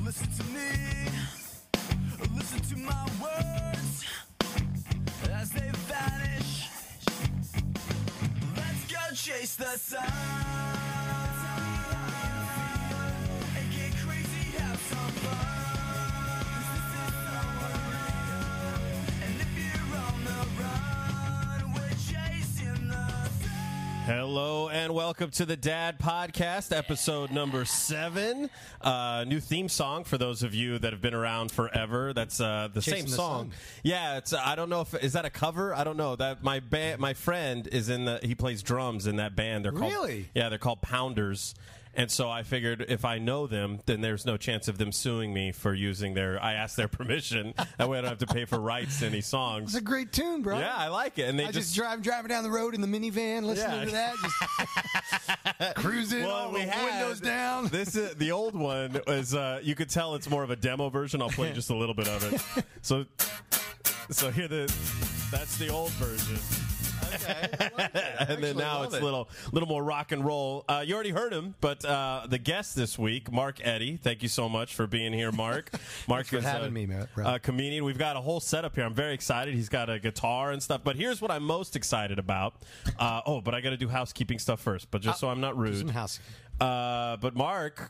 Listen to me, listen to my words as they vanish. Let's go chase the sun and get crazy, have some fun. And if you're on the run, we're chasing the sun. Hello and welcome to the Dad Podcast, episode number 7. New theme song for those of you that have been around forever. That's the Chasing same the song. Sun. Yeah, it's. I don't know if is that a cover. I don't know. That my friend is in the. He plays drums in that band. They're called, Really? Yeah, they're called Pounders. And so I figured if I know them, then there's no chance of them suing me for using their. I asked their permission. That way I don't have to pay for rights to any songs. It's a great tune, bro. Yeah, I like it. And they I just driving down the road in the minivan, listening to that, just cruising, all the windows down. This is the old one. Is you could tell it's more of a demo version. I'll play just a little bit of it. So here that's the old version. Okay, I like that. And then now it's a little more rock and roll. You already heard him, but the guest this week, Mark Eddy. Thank you so much for being here, Mark. Mark for is having me, bro. a comedian. We've got a whole setup here. I'm very excited. He's got a guitar and stuff. But here's what I'm most excited about. But I got to do housekeeping stuff first. But just so I'm not rude. Some house. But Mark,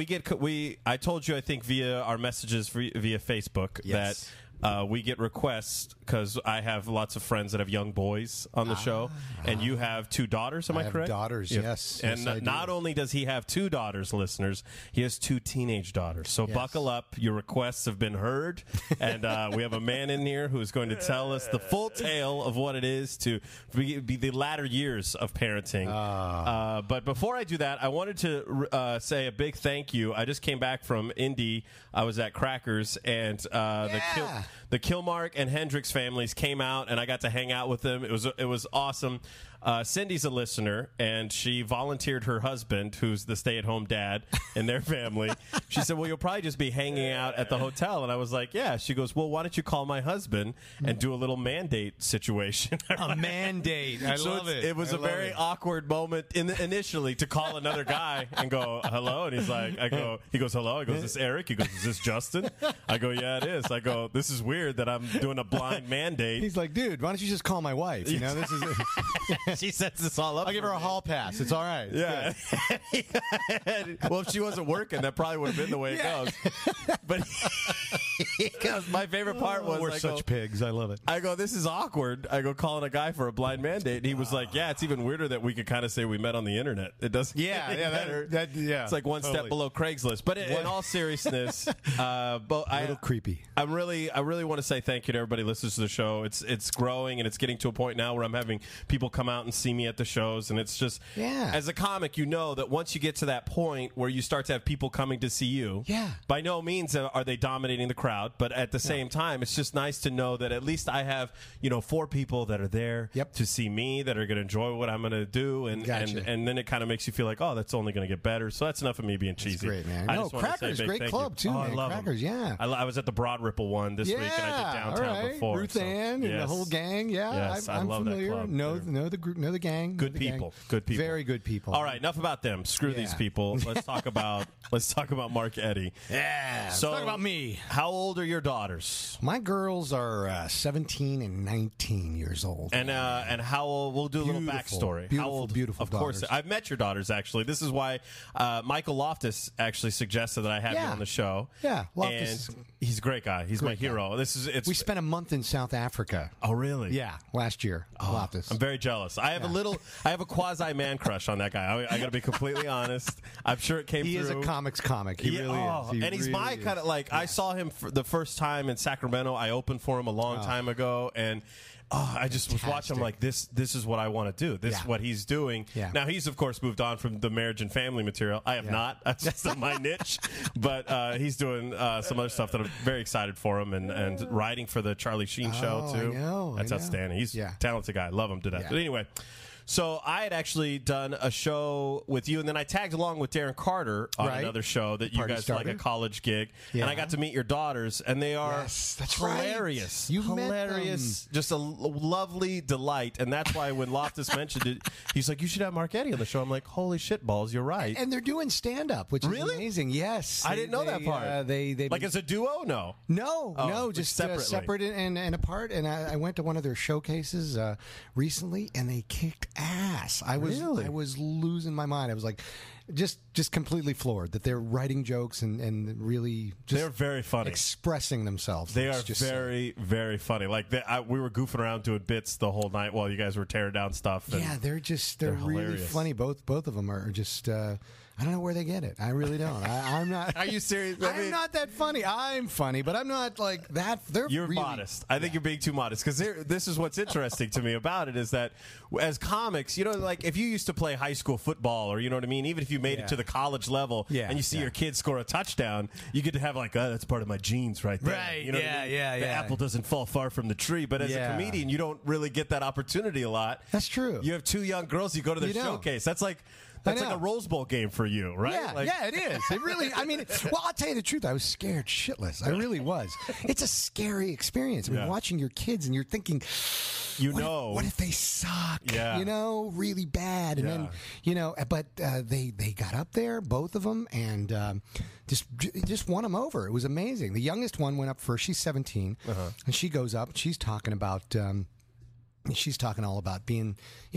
I told you I think via our messages via Facebook Yes. that. We get requests because I have lots of friends that have young boys on the show, and you have 2 daughters. Am I have correct? daughters, yes. And Yes, I do. not only does he have 2 daughters, listeners, he has 2 teenage daughters. So Yes. buckle up. Your requests have been heard, and we have a man in here who is going to tell us the full tale of what it is to be the latter years of parenting. But before I do that, I wanted to say a big thank you. I just came back from Indy. I was at Crackers, and the Kilmark and Hendricks families came out, and I got to hang out with them. It was awesome. Cindy's a listener, and she volunteered her husband, who's the stay-at-home dad in their family. She said, well, you'll probably just be hanging out at the hotel. And I was like, yeah. She goes, well, why don't you call my husband and do a little mandate situation? A mandate. I love it. It was a very awkward moment initially to call another guy and go, hello. And he goes, hello. I go, is this Eric? He goes, is this Justin? I go, yeah, it is. I go, this is weird that I'm doing a blind mandate. He's like, dude, why don't you just call my wife? You know, this is. She sets this all up. I'll give her a hall pass. It's all right. Yeah. Well, if she wasn't working, that probably would have been the way it goes. But my favorite part was, We're such pigs. I love it. I go, this is awkward. I go, calling a guy for a blind mandate. And he was like, yeah, it's even weirder that we could kind of say we met on the internet. It doesn't. Yeah, It's like one step below Craigslist. But in all seriousness, a little creepy. I really want to say thank you to everybody who listens to the show. It's growing, and it's getting to a point now where I'm having people come out and see me at the shows, and it's just, as a comic, you know that once you get to that point where you start to have people coming to see you, by no means are they dominating the crowd, but at the same time, it's just nice to know that at least I have 4 people that are there to see me, that are going to enjoy what I'm going to do, and then it kind of makes you feel like, oh, that's only going to get better. So that's enough of me being cheesy. That's great, man. I just wanna say Crackers, big great thank club you. too, man. I love Crackers, them. I was at the Broad Ripple one this week, and I did downtown before. Ruth Ann and the whole gang. Yes, I'm love familiar. that club. Know the group, know the gang. Good people. Good people. Very good people. All right, enough about them. Screw these people. Let's talk about Mark Eddy. Yeah. So, let's talk about me. How old are your daughters? My girls are 17 and 19 years old. And how old? We'll do a little backstory. Beautiful, how old? beautiful Of course, daughters. I've met your daughters actually. This is why Michael Loftus actually suggested that I have you on the show. Yeah, Loftus. And he's a great guy. He's my hero. We spent a month in South Africa. Oh, really? Yeah, last year. Loftus. I'm very jealous. I have a quasi man crush on that guy. I got to be completely honest. I'm sure it came through. He is a comics comic. He really is. And he's my kind of like. I saw him for the first time in Sacramento. I opened for him a long time ago, and I just was watching. I'm like, this is what I want to do. This is what he's doing. Yeah. Now he's of course moved on from the marriage and family material. I have not. That's just my niche. But he's doing some other stuff that I'm very excited for him, and writing for the Charlie Sheen show too. I know. That's outstanding. He's a talented guy. I love him to death. Yeah. But anyway. So I had actually done a show with you, and then I tagged along with Darren Carter on Right. another show that you Party guys Starter. like a college gig, Yeah. and I got to meet your daughters, and they are Yes, that's right. hilarious. You've met hilarious, just a lovely delight, and that's why when Loftus mentioned it, he's like, "You should have Marchetti on the show." I'm like, "Holy shit balls, you're right." And they're doing stand-up, which Really? is amazing. Yes. I didn't know that part. They like as a duo, no. No, Oh, no, like just separately. separate and apart. And I went to one of their showcases recently, and they kicked ass. I was losing my mind. I was like, just completely floored that they're writing jokes and really just They're very funny. expressing themselves. They It's are just very, very funny. Like we were goofing around doing bits the whole night while you guys were tearing down stuff. And yeah, they're really hilarious. funny. Both of them are just. I don't know where they get it. I really don't. I'm not. Are you serious? I'm not that funny. I'm funny, but I'm not like that. They're You're really, modest. I think you're being too modest because this is what's interesting to me about it is that as comics, you know, like if you used to play high school football or you know what I mean, even if you made it to the college level and you see your kid score a touchdown, you get to have like, oh, that's part of my genes right there. Right. You know what I mean? The apple doesn't fall far from the tree. But as a comedian, you don't really get that opportunity a lot. That's true. You have two young girls, you go to their You don't. showcase. That's like a Rose Bowl game for you, right? Yeah, Like, yeah, it is. It really, I mean, well, I'll tell you the truth. I was scared shitless. I really was. It's a scary experience. I mean, watching your kids and you're thinking, what if they suck? Yeah. You know, really bad. And then, you know, but they got up there, both of them, and just won them over. It was amazing. The youngest one went up first. She's 17, and she goes up. She's talking about. She's talking all about being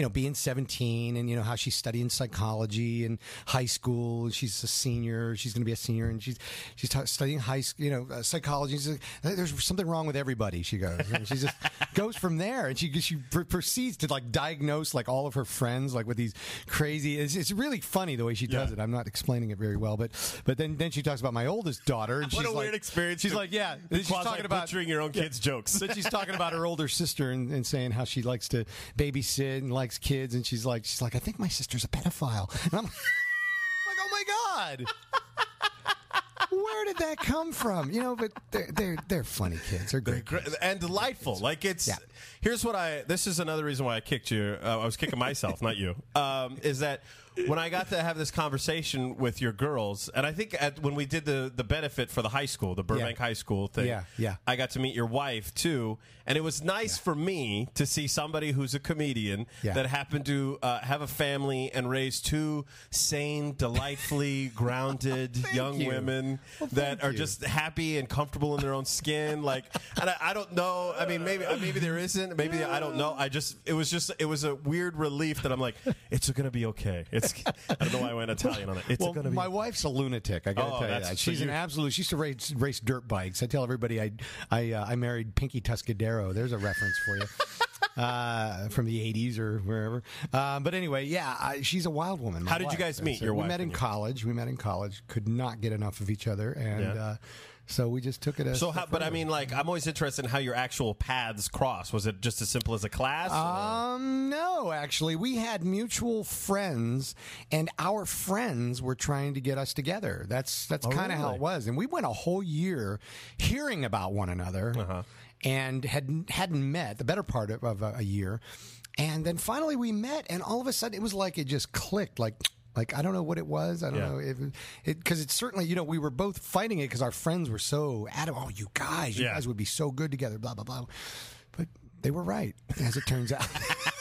17 and, how she's studying psychology in high school. She's a senior. She's going to be a senior, and she's studying psychology. She's like, there's something wrong with everybody, she goes. And she just goes from there, and she proceeds to like diagnose like all of her friends like with these crazy. It's really funny the way she does it. I'm not explaining it very well, but then she talks about my oldest daughter, and what she's a like, weird experience. She's like, yeah. She's talking about butchering your own kids' jokes. Then she's talking about her older sister and saying how she likes to babysit and likes kids, and she's like, I think my sister's a pedophile. And I'm like, oh my God. Where did that come from? But they're funny kids. They're great kids. And delightful. Like here's what this is another reason why I kicked you. I was kicking myself, not you. Is that when I got to have this conversation with your girls, and I think when we did the benefit for the high school, the Burbank High School thing, I got to meet your wife too, and it was nice for me to see somebody who's a comedian that happened to have a family and raise two sane, delightfully grounded young women that are just happy and comfortable in their own skin. Like, and I don't know. I mean, maybe there isn't. Maybe I don't know. It was a weird relief that I'm like, it's going to be okay. I don't know why I went Italian on it. It's gonna be. My wife's a lunatic. I got to tell you that. She's an absolute. She used to race dirt bikes. I tell everybody I married Pinky Tuscadero. There's a reference for you. From the 80s or wherever. But anyway, she's a wild woman. How did you guys meet, your wife? We met in college. Could not get enough of each other. And so we just took it as... But I mean, like, I'm always interested in how your actual paths cross. Was it just as simple as a class? No, actually. We had mutual friends, and our friends were trying to get us together. That's kind of how it was. And we went a whole year hearing about one another and hadn't met, the better part of a year. And then finally we met, and all of a sudden it was like it just clicked, like I don't know what it was. I don't know because it's certainly, we were both fighting it because our friends were so adamant. Oh, you guys would be so good together, blah, blah, blah. But they were right, as it turns out.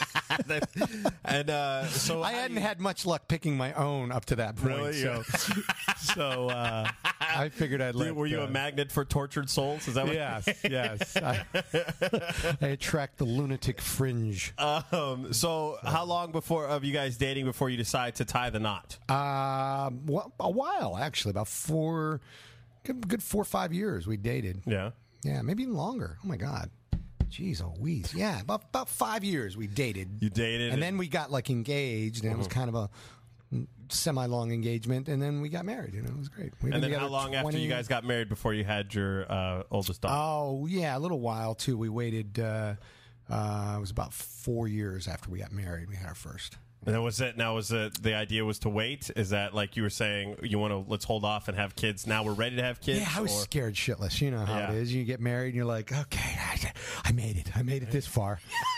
And so I hadn't had much luck picking my own up to that point. Really? So I figured I'd let. Were you a magnet for tortured souls? Is that what? Yes. I attract the lunatic fringe. So how long of you guys dating before you decide to tie the knot? Well, a while actually, about good 4 or 5 years we dated. Yeah, maybe even longer. Oh my God. Jeez, Louise. Yeah, about 5 years we dated. You dated, and then we got like engaged, and it was kind of a semi-long engagement, and then we got married. It was great. And then how long after you guys got married before you had your oldest daughter? Oh, yeah, a little while too. We waited. It was about 4 years after we got married. We had our first. And then the idea was to wait? Is that like you were saying, let's hold off and have kids? Now we're ready to have kids? Yeah, I was scared shitless. You know how it is. You get married and you're like, okay, I made it. I made it this far.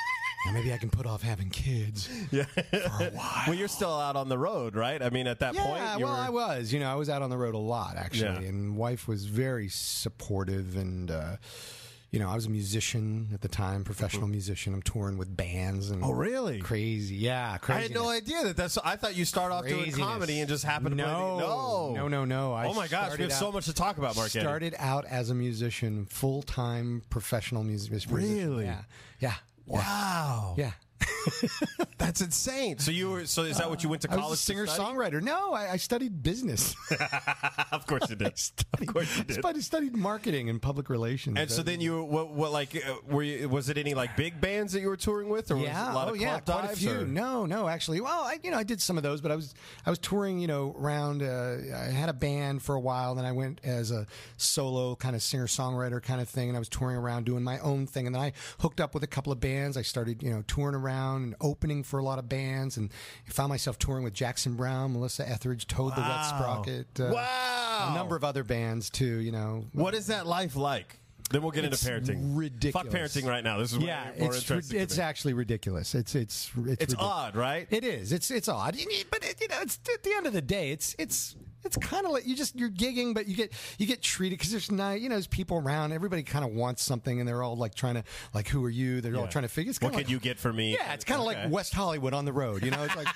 maybe I can put off having kids Yeah. for a while. Well, you're still out on the road, right? I mean, at that point, Yeah, you well, were... I was. I was out on the road a lot, actually. Yeah. And wife was very supportive. And, I was a musician at the time, professional musician. I'm touring with bands. And Oh, really? Crazy. Yeah, I crazy. had no idea that's. I thought you start off doing Craziness. comedy and just happen to play. No. Oh my gosh, we have so much to talk about, Mark. Started out as a musician, full-time professional musician. Really? Yeah. Wow. Yeah. That's insane. So you were. So is that what you went to I college? was a to study? singer-songwriter. No, I studied business. Of course you did. Of course you did. I studied marketing and public relations. And so then you, what like, were you, was it any like big bands that you were touring with, or was it a lot of club quite a dives, few. or- No, actually. Well, I did some of those, but I was touring, around. I had a band for a while, then I went as a solo kind of singer-songwriter kind of thing, and I was touring around doing my own thing, and then I hooked up with a couple of bands. I started, touring around and opening for a lot of bands, and I found myself touring with Jackson Brown, Melissa Etheridge, Toad the Wet Sprocket, Wow. a number of other bands too. What is that life like? Then we'll get It's into parenting. ridiculous. Fuck parenting right now. This is Yeah, more it's interesting. it's to me. actually ridiculous. It's It's ridiculous. odd, right? It is. It's odd, but it's at the end of the day, it's kind of like you're gigging, but you get treated because there's people around. Everybody kind of wants something, and they're all like trying to who are you? They're all Yeah. trying to figure. It's What kinda can you get for me? Yeah, it's kind of Okay. like West Hollywood on the road. It's like.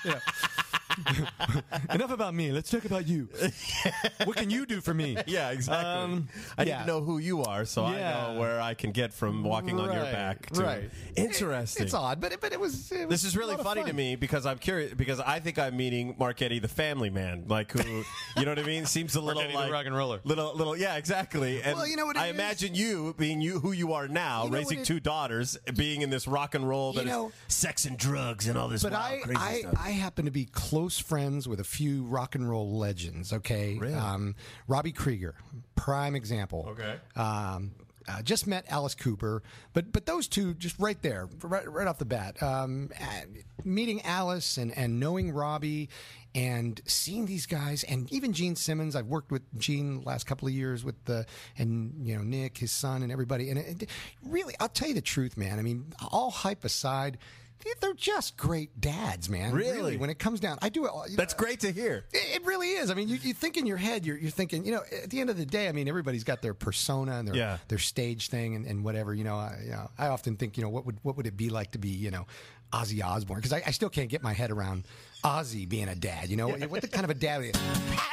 Enough about me. Let's talk about you. What can you do for me? Yeah, exactly. I need yeah. to know who you are, so I Yeah. know where I can get from walking on your Right, back. To right. Interesting. It's odd, but it was. This is really a lot of funny to fun. me because I'm curious because I think I'm meeting Marchetti, the family man, like who, you know what I mean? Seems a little Marchetti, the like rock and roller. little, yeah, exactly. And Well, you know what it I is? imagine you being who you are now, You know raising what it- two daughters, being in this rock and roll that is sex and drugs and all this. But wild, crazy stuff. I happen to be close friends with a few rock and roll legends. Okay, Really? Robbie Krieger, prime example. Okay. Just met Alice Cooper, but those two just right there, right off the bat. Meeting Alice and knowing Robbie and seeing these guys, and even Gene Simmons. I've worked with Gene the last couple of years with Nick, his son, and everybody. And it really, I'll tell you the truth, man. I mean, all hype aside, they're just great dads, man. Really? When it comes down, I do it. That's great to hear. It really is. I mean, you think in your head, you're thinking, at the end of the day, I mean, everybody's got their persona and their stage thing and whatever. I often think, what would it be like to be, Ozzy Osbourne? Because I still can't get my head around Ozzy being a dad. What the kind of a dad is?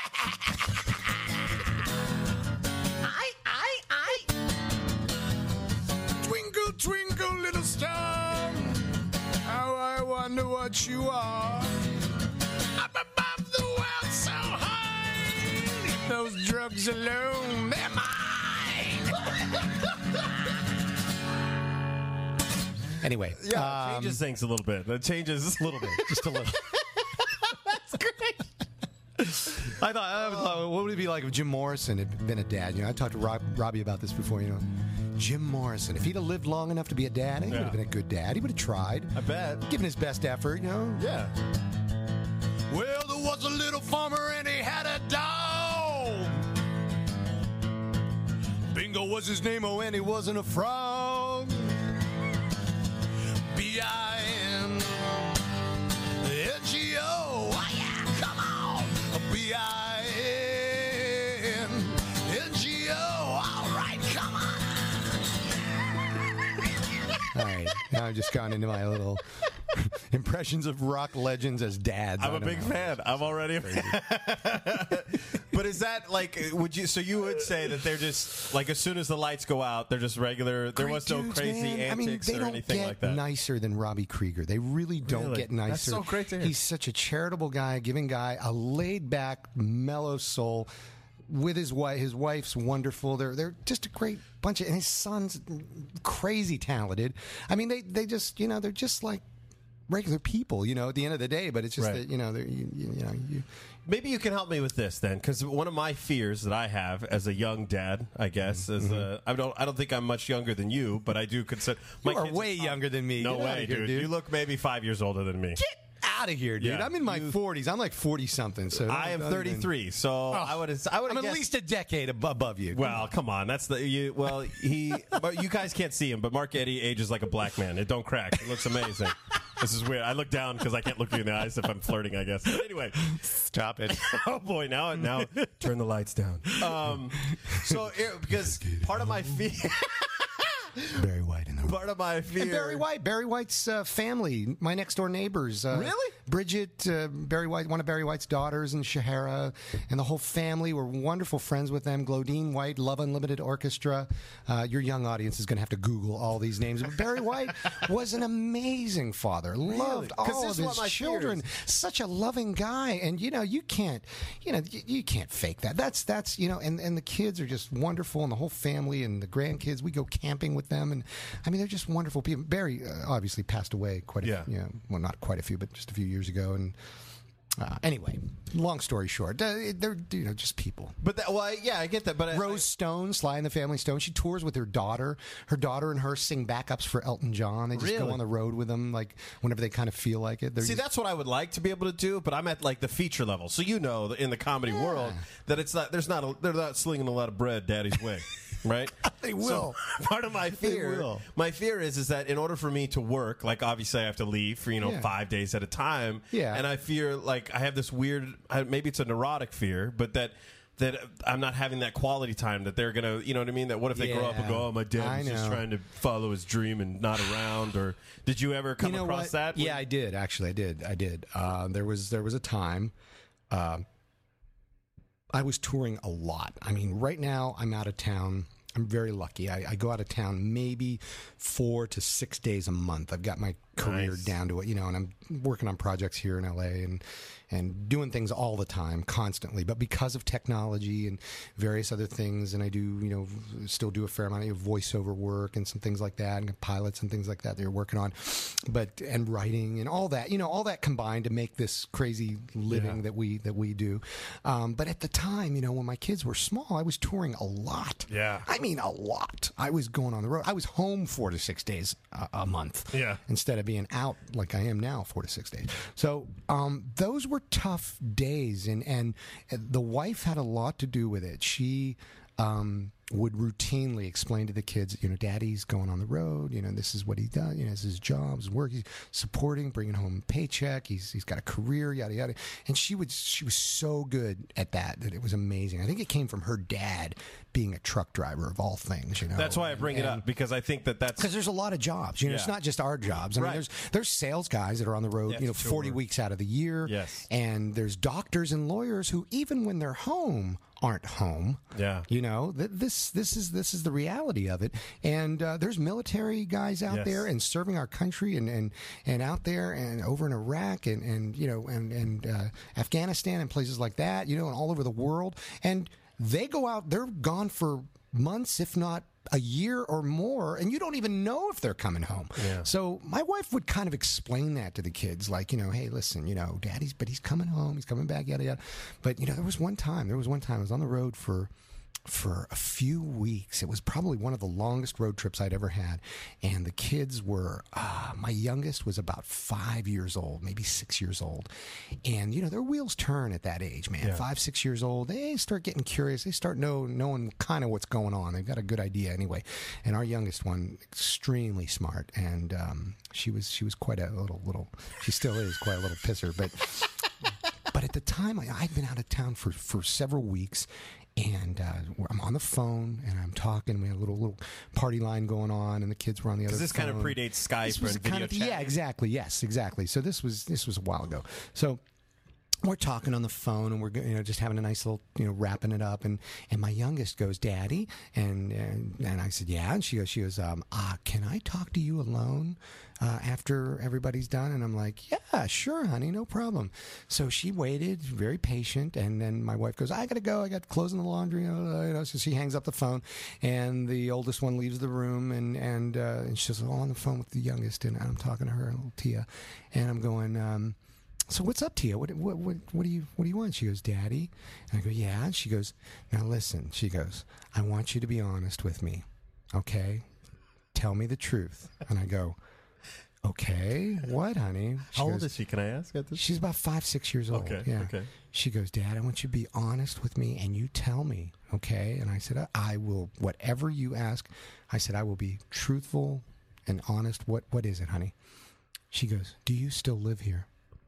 Twinkle, twinkle, little star, how I wonder what you are. Up above the world so high, those drugs alone, they're mine. Anyway, Yeah, it changes things a little bit. It changes a little bit. just a little. That's great. I thought, what would it be like if Jim Morrison had been a dad? I talked to Robbie about this before. Jim Morrison, if he'd have lived long enough to be a dad, he would have been a good dad. He would have tried. I bet. Given his best effort, Yeah. Well, there was a little farmer and he had a dog. Bingo was his name, oh, and he wasn't a frog. B-I-N-G-O. Oh, yeah, come on. B-I-N-G-O. All right, come on. All right, now I've just gone into my little impressions of rock legends as dads. I'm a big fan. I'm already a fan. But is that like, so you would say that they're just, like, as soon as the lights go out, they're just regular, there was no crazy antics they or don't anything get like that? nicer than Robbie Krieger. They really don't Really? get nicer. That's so great to hear. He's such a charitable guy, giving guy, a laid-back, mellow soul. With his wife, his wife's wonderful. They're just a great bunch of, and his son's crazy talented. I mean, they just, they're just like regular people, at the end of the day. But it's just Right. that, they're, you Maybe you can help me with this then, because one of my fears that I have as a young dad, I guess, is I don't think I'm much younger than you, but I do consider You are way younger than me. No Get outta way, here, dude. dude. You look maybe 5 years older than me. Get out of here, dude. Yeah, I'm in my 40s. I'm like 40-something. So I am 33, so I would have I'm at least a decade above you. Well, come on. That's the you. Well, but you guys can't see him, but Mark Eddy ages like a black man. It don't crack. It looks amazing. This is weird. I look down because I can't look you in the eyes if I'm flirting, I guess. But anyway, Stop it. oh boy, now turn the lights down. Because part of my fear. Barry White in the room. Part of my fear. And Barry White's family, my next door neighbors. Really? Bridget, Barry White, one of Barry White's daughters, and Shahara, and the whole family. We're wonderful friends with them. Glodine White, Love Unlimited Orchestra. Your young audience is going to have to Google all these names. But Barry White was an amazing father. Loved all of his children. Such a loving guy. And you can't fake that. That's and the kids are just wonderful, and the whole family and the grandkids. We go camping with them, and I mean they're just wonderful people. Barry obviously passed away well, not quite a few, but just a few years ago. And anyway, long story short, they're just people. But I get that. But Rose Stone, Sly and the Family Stone, she tours with her daughter. Her daughter and her sing backups for Elton John. They just go on the road with them, like whenever they kind of feel like it. That's what I would like to be able to do, but I'm at like the feature level. So in the comedy world that it's not. They're not slinging a lot of bread Daddy's way. Right? They will. So part of my fear is that in order for me to work, like obviously I have to leave for 5 days at a time. Yeah. And I fear like I have this weird, maybe it's a neurotic fear, but that I'm not having that quality time that they're gonna, you know what I mean? That what if they grow up and go, oh, my dad's just trying to follow his dream and not around? Or did you ever come across that? Yeah, I did. Actually, I did. There was a time. I was touring a lot. I mean, right now I'm out of town. I'm very lucky. I go out of town maybe 4 to 6 days a month. I've got my career down to it, and I'm working on projects here in LA and doing things all the time, constantly. But because of technology and various other things, and I do, still do a fair amount of voiceover work and some things like that, and pilots and things like that you're working on, and writing and all that, all that combined to make this crazy living that we do. But at the time, when my kids were small, I was touring a lot. Yeah. I mean, a lot. I was going on the road. I was home 4 to 6 days a month. Yeah. Instead of being out like I am now 4 to 6 days. So those were tough days, and the wife had a lot to do with it. She would routinely explain to the kids, Daddy's going on the road, this is what he does, this is his job, his work, he's supporting, bringing home a paycheck, he's got a career, yada yada. And she was so good at that it was amazing. I think it came from her dad being a truck driver of all things. That's why I bring it up, because I think that's because there's a lot of jobs. It's not just our jobs. I mean, there's sales guys that are on the road, 40 weeks out of the year. Yes. And there's doctors and lawyers who, even when they're home, aren't home. Yeah. This is the reality of it. And there's military guys out there and serving our country and out there and over in Iraq and Afghanistan and places like that, and all over the world. And they go out, they're gone for months, if not a year or more, and you don't even know if they're coming home. Yeah. So my wife would kind of explain that to the kids, like, hey, listen, he's coming home, he's coming back, yada yada. But there was one time I was on the road for a few weeks. It was probably one of the longest road trips I'd ever had. And the kids were, my youngest was about 5 years old, maybe 6 years old. And, their wheels turn at that age, man. 5, 6 years old. They start getting curious. They start knowing kind of what's going on. They've got a good idea anyway. And our youngest one, extremely smart. And she was quite a little, she still is quite a little pisser. But at the time, I'd been out of town for several weeks. And I'm on the phone, and I'm talking. We had a little party line going on, and the kids were on the other phone. Because this kind of predates Skype and video chat. Yeah, exactly. Yes, exactly. So this was a while ago. So we're talking on the phone, and we're just having a nice little wrapping it up. And my youngest goes, "Daddy," and I said, "Yeah." And she goes, "Can I talk to you alone after everybody's done?" And I'm like, "Yeah, sure, honey, no problem." So she waited, very patient, and then my wife goes, "I gotta go. I got clothes in the laundry." So she hangs up the phone, and the oldest one leaves the room, and she's on the phone with the youngest, and I'm talking to her, little Tia, and I'm going, "So what's up, Tia? What do you want?" She goes, "Daddy." And I go, "Yeah." And she goes, "Now listen." She goes, "I want you to be honest with me, okay? Tell me the truth." And I go, Okay, what, honey? She How old goes, is she? Can I ask? At this? She's about 5-6 years old. Okay, Yeah. okay. She goes, Dad, I want you to be honest with me and you tell me, okay? And I said, I will, whatever you ask. I said, I will be truthful and honest. What is it, honey? She goes, do you still live here?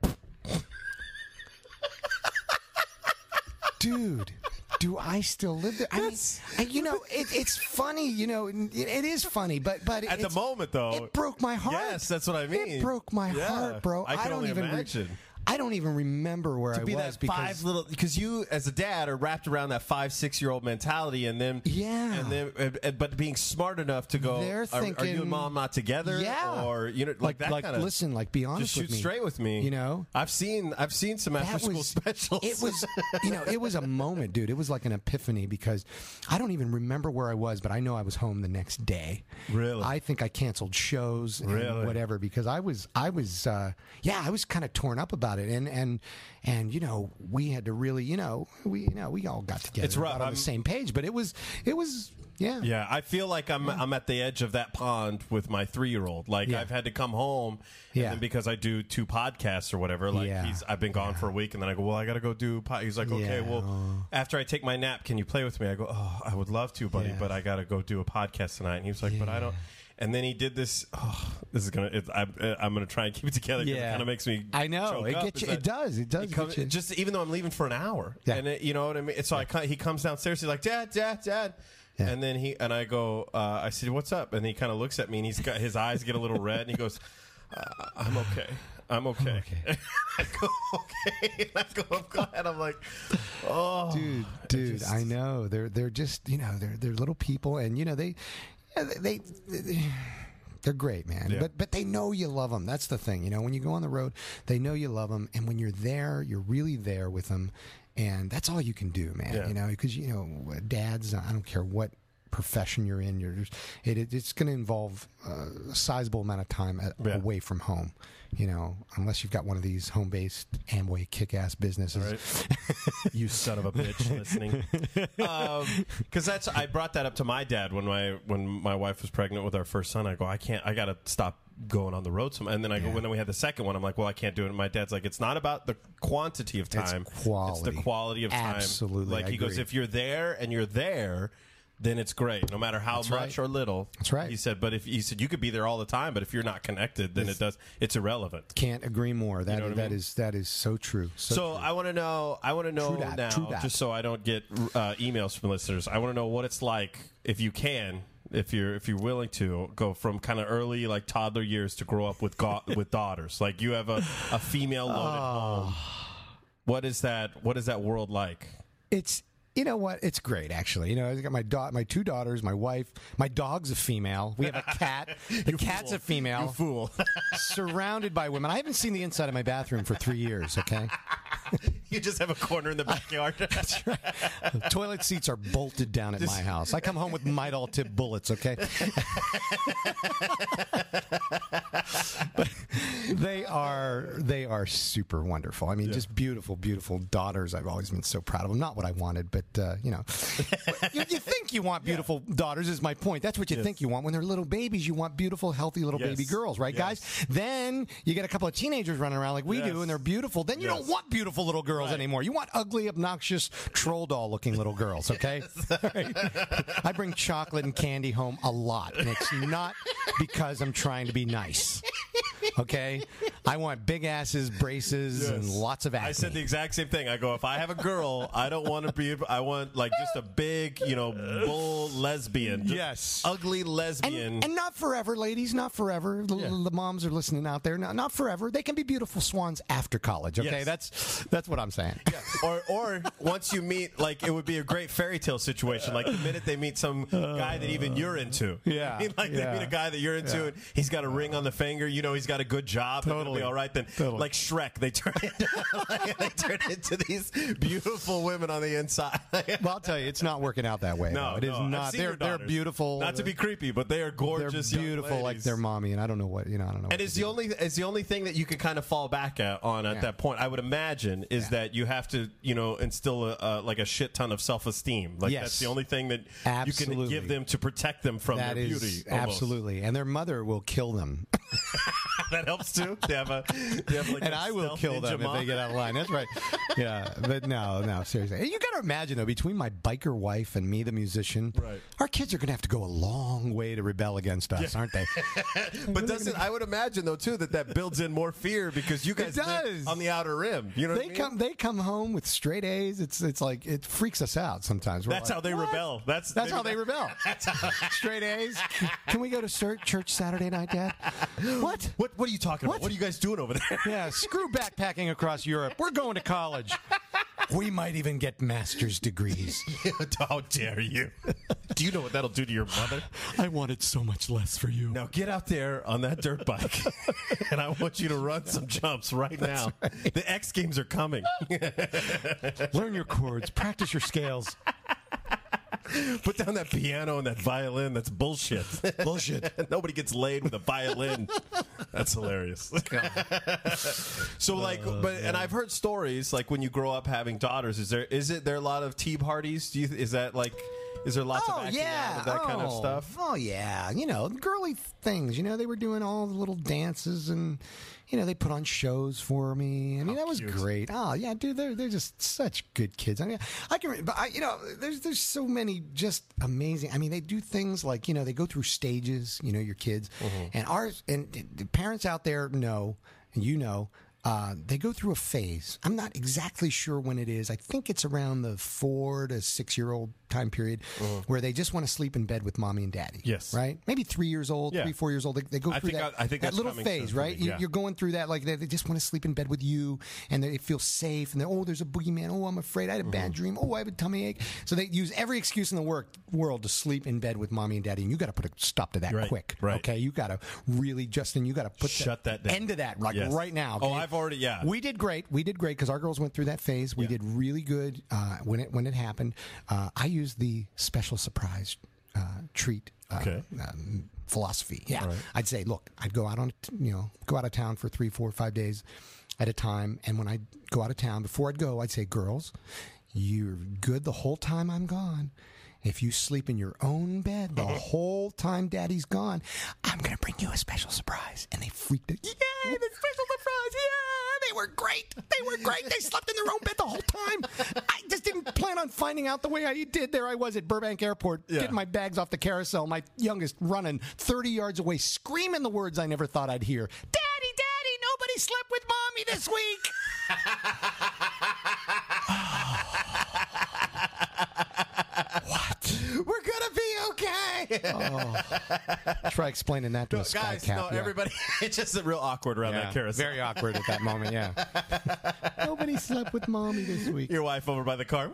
Dude, do I still live there? I mean, it's funny, it is funny, but At the moment, though, it broke my heart. Yes, that's what I mean. It broke my heart, bro. I can don't only even imagine. I don't even remember where I Be was that five little, because you as a dad are wrapped around that 5-6-year-old mentality, and then but being smart enough to go, They're are thinking, you and mom not together? Yeah. Or like that kind of, listen, like be honest just shoot with me. straight with me. I've seen some after school specials. It was it was a moment, dude. It was like an epiphany because I don't even remember where I was, but I know I was home the next day. Really? I think I canceled shows and whatever because I was kind of torn up about it, and we had to really we all got together. It's rough. Got on the same page, but it was. Yeah, I feel like I'm at the edge of that pond with my 3-year-old. Like I've had to come home, and then because I do 2 podcasts or whatever. Like I've been gone for a week, and then I go, well, I got to go do. He's like, okay, well, after I take my nap, can you play with me? I go, oh, I would love to, buddy, but I got to go do a podcast tonight. And he was like, but I don't. And then he did this. Oh, this is gonna. I'm gonna try and keep it together. It kind of makes me. I know choke up. gets you. It does. It does. Get you. Just even though I'm leaving for an hour, and you know what I mean. So he comes downstairs. He's like, Dad. Yeah. And then I go, I said, what's up? And he kind of looks at me, and his eyes get a little red, and he goes, I'm okay. I go, okay. And I go, go ahead. I'm like, oh, dude. I know they're just they're little people, and they're great, man. Yeah. But they know you love them. That's the thing. When you go on the road, they know you love them, and when you're there, you're really there with them. And that's all you can do, man. Because dads, I don't care what profession you're in, it's going to involve a sizable amount of time away from home. Unless you've got one of these home-based Amway kick-ass businesses. Right. You son of a bitch listening. Because I brought that up to my dad when my wife was pregnant with our first son. I go, I got to stop going on the road and then I go, when we had the second one, I'm like, well, I can't do it. And my dad's like, it's not about the quantity of time, it's the quality of time. Absolutely. Like he goes, if you're there and you're there, then it's great, no matter how much or little. That's right. He said, but you could be there all the time, but if you're not connected, then it's irrelevant. Can't agree more. That is so true. So I want to know now, just so I don't get emails from listeners. I want to know what it's like if you can. If you're willing to go from kind of early like toddler years to grow up with daughters, like you have a female loaded home. What is that world like? It's what? It's great, actually. I got my 2 daughters, my wife. My dog's a female. We have a cat. The cat's a female. You fool. Surrounded by women. I haven't seen the inside of my bathroom for 3 years, okay? You just have a corner in the backyard. That's right. The toilet seats are bolted down at my house. I come home with Midol tip bullets, okay? But they are super wonderful. I mean, just beautiful, beautiful daughters. I've always been so proud of them. Not what I wanted, but you think you want beautiful daughters is my point. That's what you think you want. When they're little babies, you want beautiful, healthy little baby girls, right, guys? Then you get a couple of teenagers running around like we do, and they're beautiful. Then you don't want beautiful little girls anymore. You want ugly, obnoxious, troll doll looking little girls, okay? Right? I bring chocolate and candy home a lot, and it's not because I'm trying to be nice. Okay? I want big asses, braces, and lots of acne. I said the exact same thing. I go, if I have a girl, I don't want to be, I want like just a big, bull lesbian. Just ugly lesbian. And not forever, ladies, not forever. The moms are listening out there. Not forever. They can be beautiful swans after college, okay? Yes. That's what I'm saying. Yeah. Or once you meet, like, it would be a great fairy tale situation. Like the minute they meet some guy that even you're into. Yeah. They meet a guy that you're into, and he's got a ring on the finger. He's got a good job. Totally. It'll be all right then. Totally. Like Shrek, they turn into these beautiful women on the inside. Well, I'll tell you, it's not working out that way. No, it is not. They're beautiful. Not to be creepy, but they are gorgeous. They're beautiful, young like their mommy, and I don't know what. I don't know. And it's the only thing that you can kind of fall back on at that point. I would imagine is that you have to instill like a shit ton of self-esteem. Like that's the only thing that you can give them to protect them from their beauty. Absolutely, and their mother will kill them. That helps too. They have like and a I will stealth kill ninja them if mom. they get out of line. That's right. Yeah, but no, seriously. You got to imagine though, between my biker wife and me, the musician, Right. our kids are going to have to go a long way to rebel against us, aren't they? But doesn't I would imagine though too that builds in more fear because you guys live does. on the outer rim. You know what I mean? They come home with straight A's. It's like it freaks us out sometimes. We're That's like, how they "What?" rebel. That's how they rebel. Straight A's. Can we go to church Saturday night, Dad? What? What are you talking about? What? What are you guys doing over there? Yeah, screw backpacking across Europe. We're going to college. We might even get master's degrees. How dare you? Do you know what that'll do to your mother? I wanted so much less for you. Now get out there on that dirt bike, and I want you to run some jumps right now. The X Games are coming. Learn your chords. Practice your scales. Put down that piano and that violin. That's bullshit. Bullshit. Nobody gets laid with a violin. That's hilarious. So and I've heard stories like when you grow up having daughters. Is there a lot of tea parties? Is there lots of acting out of that kind of stuff? Oh yeah, girly things. They were doing all the little dances and. They put on shows for me. I mean, that was cute. great. Oh, yeah, dude, they're just such good kids. I mean, there's so many just amazing. I mean, they do things like, they go through stages, your kids. And the parents out there know, and they go through a phase. I'm not exactly sure when it is. I think it's around the 4 to 6 year old time period where they just want to sleep in bed with mommy and daddy. Yes. Right? Maybe 3 years old, Yeah. 3, 4 years old. They go through I think that that's little coming phase, soon for right? me, yeah. You're going through that. Like they just want to sleep in bed with you and they feel safe. And there's a boogeyman. Oh, I'm afraid. I had a bad dream. Oh, I have a tummy ache. So they use every excuse in the world to sleep in bed with mommy and daddy. And you got to put a stop to that quick. Right. Okay? You got to really, Justin, you got to put Shut that down. end to that Yes. right now. Oh, okay? I've already, yeah. We did great because our girls went through that phase. We did really good when it happened. I used the special surprise treat philosophy. Yeah, Right. I'd say, look, I'd go out of town for 3, 4, 5 days at a time, and when I go out of town, before I'd go, I'd say, girls, you're good the whole time I'm gone. If you sleep in your own bed the whole time Daddy's gone, I'm going to bring you a special surprise. And they freaked out. Yay, the special surprise. Yeah, they were great. They slept in their own bed the whole time. I just didn't plan on finding out the way I did. There I was at Burbank Airport, getting my bags off the carousel, my youngest running 30 yards away, screaming the words I never thought I'd hear. Daddy, nobody slept with Mommy this week. We're gonna be okay. Try explaining that to a sky Guys, cap. everybody, it's just real awkward around that carousel. Very awkward at that moment. Yeah. Nobody slept with Mommy this week. Your wife over by the car.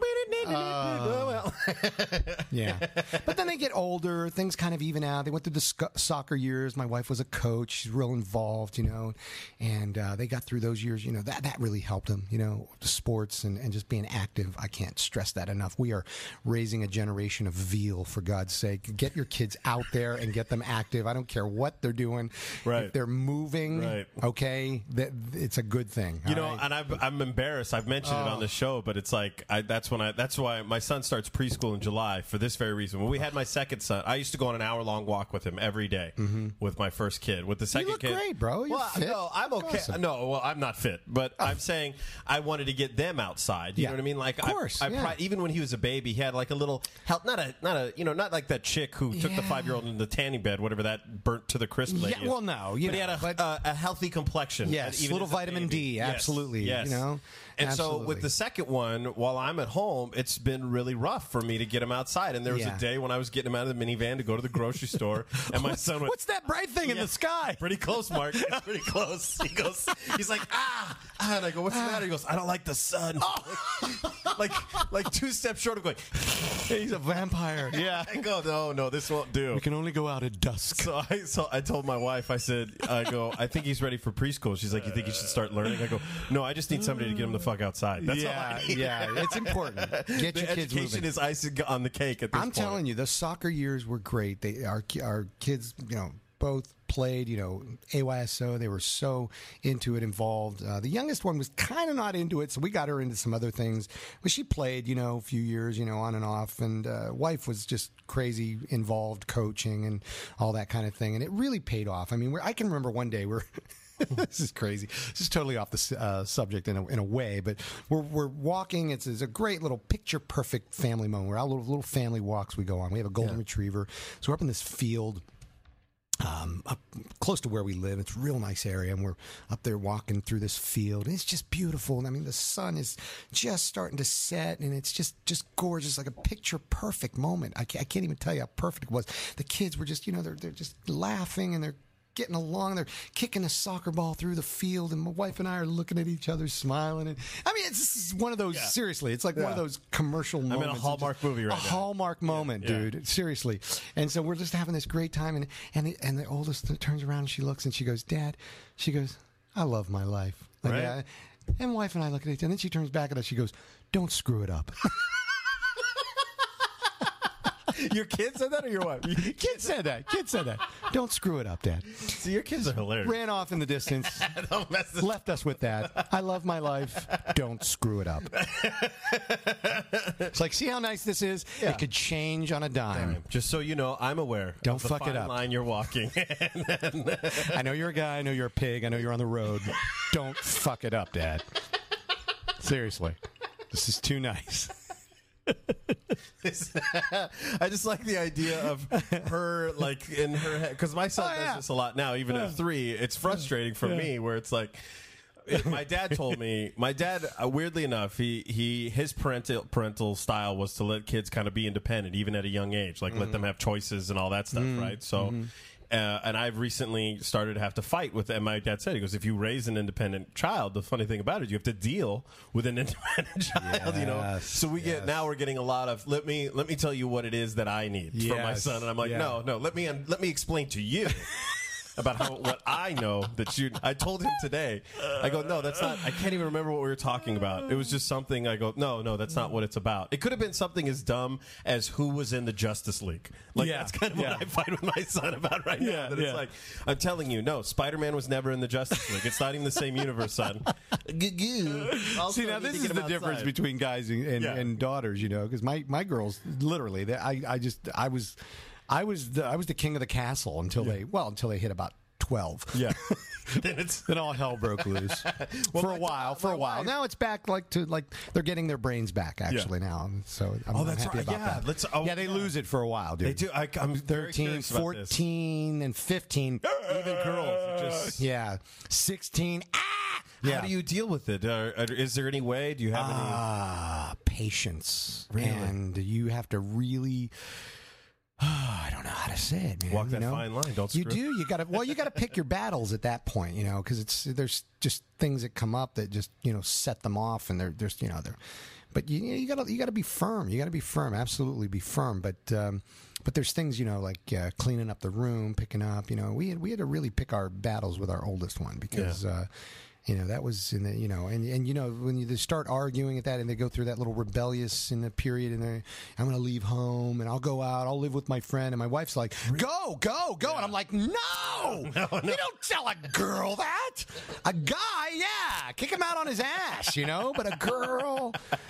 Yeah. But then they get older. Things kind of even out. They went through the soccer years. My wife was a coach. She's real involved, and they got through those years. That really helped them, the sports and just being active. I can't stress that enough. We are raising a generation of veal, for God's sake. Get your kids out there and get them active. I don't care what they're doing. Right. If they're moving, Right. okay, it's a good thing. all right? And I'm embarrassed. I've mentioned it on the show, but it's like that's why my son starts preschool in July for this very reason. When we had my second son, I used to go on an hour-long walk with him every day with my first kid. With the second look kid, great, bro. You're fit. No, I'm okay. Awesome. No, well, I'm not fit, but I'm saying I wanted to get them outside. You Yeah. know what I mean? Like, Of course, yeah. even when he was a baby, he had like a little help. Not like that chick who took the 5-year-old in the tanning bed, whatever that burnt to the crisp lady. Yeah, well, no, but he had a healthy complexion. Yes, even little as a vitamin baby. D, Yes, absolutely. Yes. And so Absolutely. with the second one, while I'm at home, it's been really rough for me to get him outside. And there was Yeah. a day when I was getting him out of the minivan to go to the grocery store, and my son went, What's that bright thing in the sky? pretty close, Mark. It's pretty close. He's like, and I go, what's the matter? He goes, I don't like the sun. like 2 steps short of going, He's a vampire. Yeah. I go, no, this won't do. We can only go out at dusk. So I told my wife, I think he's ready for preschool. She's like, you think he should start learning? I go, no, I just need somebody to get him the fuck outside. That's all I need. Yeah, it's important. Get The your kids education moving. is icing on the cake at this I'm point. telling you, the soccer years were great. Our kids, both played, AYSO. They were so into it, involved. The youngest one was kind of not into it, so we got her into some other things. But she played, a few years, on and off. And wife was just crazy involved, coaching and all that kind of thing. And it really paid off. I mean, I can remember one day This is crazy. This is totally off the subject in a way, but we're walking. It's a great little picture perfect family moment. We're out little family walks we go on. We have a golden retriever, so we're up in this field. Up close to where we live. It's a real nice area, and we're up there walking through this field, and it's just beautiful. And I mean, the sun is just starting to set, and it's just gorgeous, like a picture perfect moment. I can't even tell you how perfect it was. The kids were just, they're just laughing, and they're getting along. They're kicking a soccer ball through the field, and my wife and I are looking at each other, smiling. And I mean, it's one of those. Seriously, it's like one of those commercial moments. I'm in a Hallmark movie right now. A Hallmark moment, dude. Seriously. And so we're just having this great time, and the oldest turns around and she looks and she goes, "Dad," she goes, "I love my life." Like, right. And wife and I look at each other, and then she turns back at us. She goes, "Don't screw it up." Your kid said that, or your wife? Kid said that. Don't screw it up, Dad. See, your kids are hilarious. Ran off in the distance. Left us with that. I love my life. Don't screw it up. It's like, see how nice this is? Yeah. It could change on a dime. Just so you know, I'm aware. Don't of the fuck fine it up. line you're walking. I know you're a guy. I know you're a pig. I know you're on the road. Don't fuck it up, Dad. Seriously. This is too nice. I just like the idea of her, like, in her head, because my son does this a lot now, even at 3. It's frustrating for me, where it's like, my dad told me, weirdly enough, his parental style was to let kids kind of be independent, even at a young age, like let them have choices and all that stuff, right? So. And I've recently started to have to fight with, and my dad said, he goes, if you raise an independent child, the funny thing about it, you have to deal with an independent child, So now we're getting a lot of, let me tell you what it is that I need from my son. And I'm like, no, let me explain to you about what I know that I told him today. I go, no, that's not, I can't even remember what we were talking about. It was just something. I go, no, that's not what it's about. It could have been something as dumb as who was in the Justice League. Like, that's kind of what I fight with my son about right now. That it's like, I'm telling you, no, Spider-Man was never in the Justice League. It's not even the same universe, son. See, now this is the difference between guys and daughters, because my girls, literally, I was the king of the castle until they hit about 12. Yeah. Then all hell broke loose for a while. Now it's back to they're getting their brains back actually now. So I'm happy about that. They lose it for a while, dude. They do. I'm 13, 14, and 15. Even girls. 16. How do you deal with it? Is there any way? Do you have any patience? Really? And you have to really. I don't know how to say it, man. Walk that fine line. Don't screw. You do. You got to pick your battles at that point, because there's just things that come up that just set them off, and they're But you got to be firm. You got to be firm. Absolutely be firm. But there's things like cleaning up the room, picking up. We had to really pick our battles with our oldest one because. That was in the, and when you start arguing at that and they go through that little rebellious in the period and I'm going to leave home and I'll go out, I'll live with my friend. And my wife's like, go. Yeah. And I'm like, no, you don't tell a girl that. A guy, kick him out on his ass, but a girl,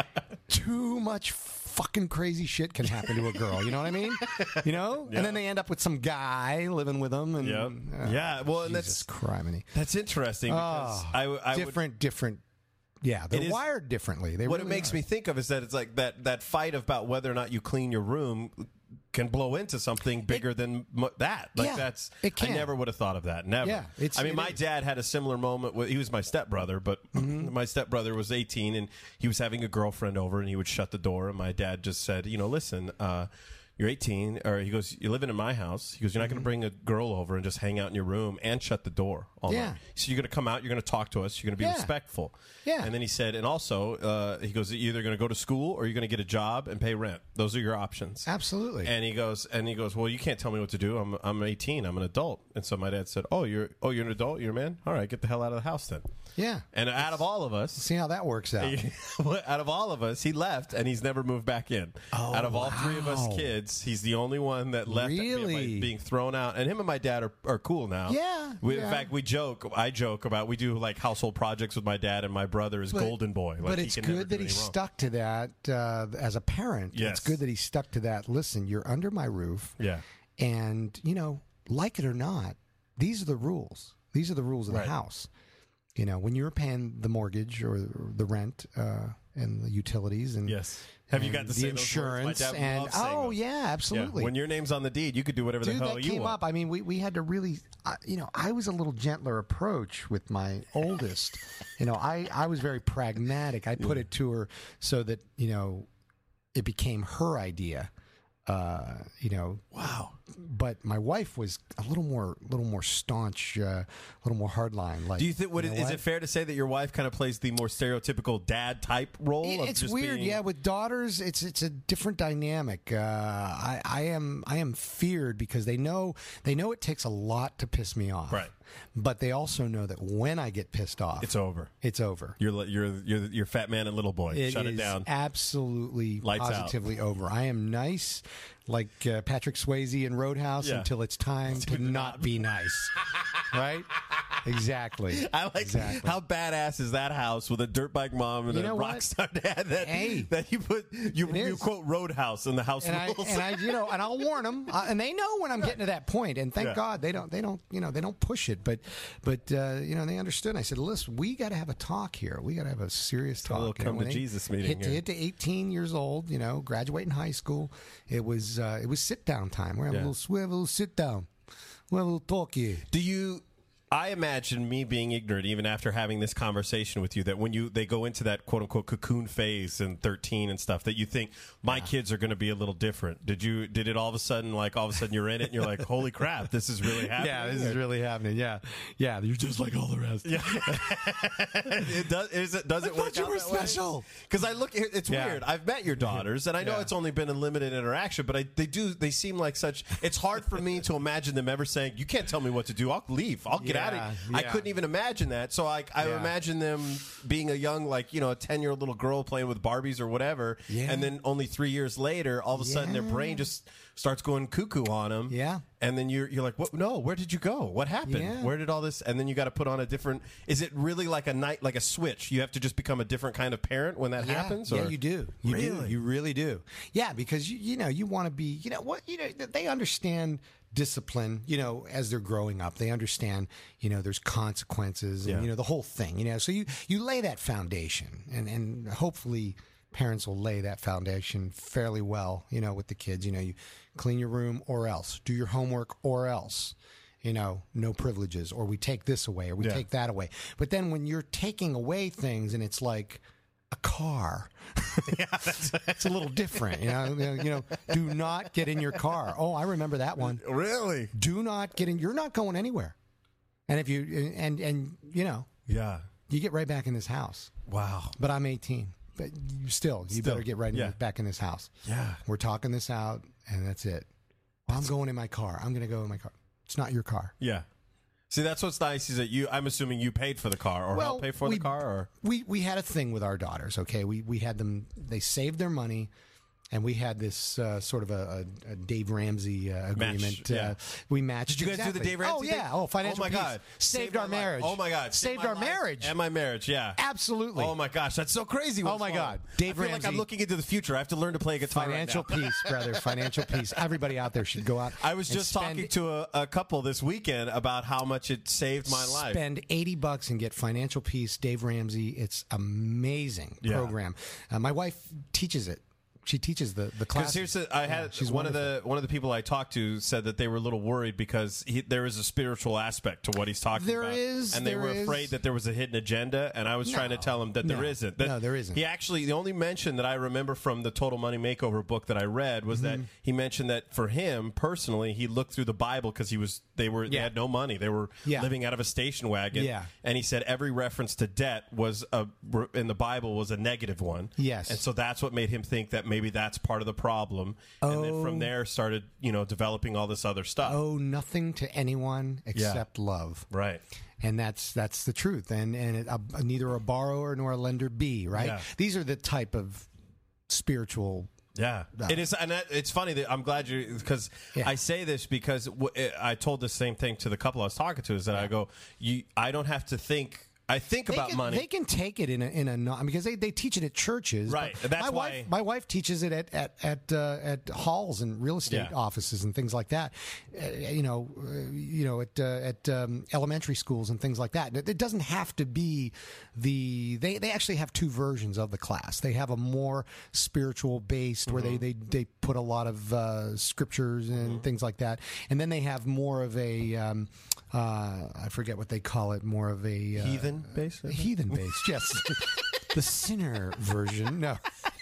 too much fucking crazy shit can happen to a girl. You know what I mean? And then they end up with some guy living with them. And well, Jesus and that's criminy. That's interesting because I different. Yeah, they're wired differently. What it makes me think of is that it's like that fight about whether or not you clean your room can blow into something bigger than that. Like it can. I never would have thought of that. Never. Yeah, my dad had a similar moment. He was my stepbrother, but my stepbrother was 18 and he was having a girlfriend over and he would shut the door and my dad just said, listen, you're 18, or he goes, you're living in my house. He goes, you're not going to bring a girl over and just hang out in your room and shut the door all night. So you're going to come out, you're going to talk to us, you're going to be respectful. Yeah. And then he said, and also, he goes, you're either going to go to school or you're going to get a job and pay rent. Those are your options. Absolutely. And he goes, well, you can't tell me what to do. I'm 18. I'm an adult. And so my dad said, you're an adult. You're a man. All right, get the hell out of the house then. Yeah. And out of all of us, see how that works out. Out of all of us, he left and he's never moved back in. Out of all three of us kids, he's the only one that left being thrown out. And him and my dad are cool now. Yeah. In fact, I joke about, we do like household projects with my dad and my brother is golden boy. Like, but it's good that he stuck to that as a parent. Yes. It's good that he stuck to that. Listen, you're under my roof. Yeah. And, like it or not, these are the rules. These are the rules of the house. You know, when you're paying the mortgage or the rent and the utilities and Have you got to the say insurance those words? My dad and loves saying those. yeah, absolutely. Yeah. When your name's on the deed, you could do whatever the Dude, hell that you came want. up. I mean, we had to really, you know, I was a little gentler approach with my oldest. You know, I was very pragmatic. I put it to her so that, you know, it became her idea. You know, Wow. but my wife was a little more staunch, a little more hardline. Like, Do you think? you know Is what? it fair to say that your wife kind of plays the more stereotypical dad type role? Of It's just weird, being, yeah. With daughters, it's a different dynamic. I am feared because they know it takes a lot to piss me off, Right. But they also know that when I get pissed off, It's over. It's over. You're fat man and little boy. Shut it is down. Absolutely, Lights out. positively over. I am nice, like Patrick Swayze in Roadhouse, Yeah. until it's time to not be nice. Right? Exactly. I like exactly. how badass is that house with a dirt bike mom and You a know rock what? star dad that Hey. you is. quote Roadhouse in the house rules. And I'll warn them, and they know when I'm getting to that point. And thank Yeah. God they don't push it, but you know, they understood. I said, listen, we got to have a talk here. We got to have a serious talk. a little You know, come when to they Jesus meeting here. Hit to 18 years old, you know, graduating high school. It was sit down time. We're having Yeah. we have a little sit down. We have a little talk here. I imagine me being ignorant, even after having this conversation with you, that when they go into that quote unquote cocoon phase in 13 and stuff, that you think my kids are going to be a little different. Did it all of a sudden you're in it and you're like, holy crap, this is really happening? Yeah, this is really happening. Yeah, you're just like all the rest. Yeah. Does it work you out were that way? special. Because it's Yeah. weird. I've met your daughters, and I know Yeah. it's only been a limited interaction, but they seem like such. It's hard for me to imagine them ever saying, "You can't tell me what to do. I'll leave. I'll get out of here." I yeah. couldn't even imagine that. So I Yeah. imagine them being a young, a 10-year-old little girl playing with Barbies or whatever, Yeah. and then only 3 years later, all of a sudden their Yeah. brain just starts going cuckoo on them. Yeah. And then you're like, what? No, where did you go? What happened? Yeah. Where did all this? And then you got to put on a different. Is it really like a switch? You have to just become a different kind of parent when that happens. Yeah, or? you do. You do. Really? You really do. Yeah, because you want to be. They understand discipline. As they're growing up, they understand. There's consequences, and Yeah. the whole thing. So you lay that foundation, and hopefully parents will lay that foundation fairly well. With the kids. You clean your room or else, do your homework or else. No privileges, or we take this away, or we Yeah. take that away. But then when you're taking away things, and it's like a car, it's a little different. Do not get in your car. Oh, I remember that one. Really? Do not get in. You're not going anywhere. And if you and Yeah. you get right back in this house. Wow. But I'm 18. But you better get right back in this house. Yeah. We're talking this out, and that's it. I'm going in my car. I'm going to go in my car. It's not your car. Yeah. See, that's what's nice is that I'm assuming you paid for the car or helped pay for the car, or we had a thing with our daughters. Okay, we had them. They saved their money, and we had this sort of a Dave Ramsey agreement. yeah. We matched. Did you guys do the Dave Ramsey Oh yeah. thing? Oh, financial. Oh my peace. God. Saved our my life. marriage. Oh my God. Saved my our life marriage. and my marriage. Yeah. Absolutely. Oh my gosh, that's so crazy. Oh my God. Dave I feel like I'm Ramsey. looking into the future. I have to learn to play a guitar. Financial right now. peace, brother. Financial peace. Everybody out there should go out. I was and just spend- talking to a couple this weekend about how much it saved my life. Spend $80 and get Financial Peace, Dave Ramsey. It's amazing program. My wife teaches it. She teaches the class. Because she's one of the people I talked to said that they were a little worried because there is a spiritual aspect to what he's talking There about. is, and they there were is. afraid that there was a hidden agenda, and I was trying to tell him that there isn't. That No, there isn't. He actually, the only mention that I remember from the Total Money Makeover book that I read was that he mentioned that for him personally, he looked through the Bible because they had no money, they were living out of a station wagon, and he said every reference to debt was in the Bible was a negative one. Yes. And so that's what made him think that maybe that's part of the problem, and then from there started developing all this other stuff. Owe nothing to anyone except love. Right. And that's the truth. And neither a borrower nor a lender be, right? Yeah. These are the type of spiritual. Yeah, it is, and it's funny that I'm glad because I say this because I told the same thing to the couple I was talking to. Is that I go, I don't have to think I think about money. They can take it in a non, because they teach it at churches. Right. But That's why my wife teaches it at halls and real estate offices and things like that. At elementary schools and things like that. It doesn't have to be they actually have two versions of the class. They have a more spiritual based where they put a lot of scriptures and things like that, and then they have more of a I forget what they call it, more of a heathen base. Heathen based, yes. The sinner version, no.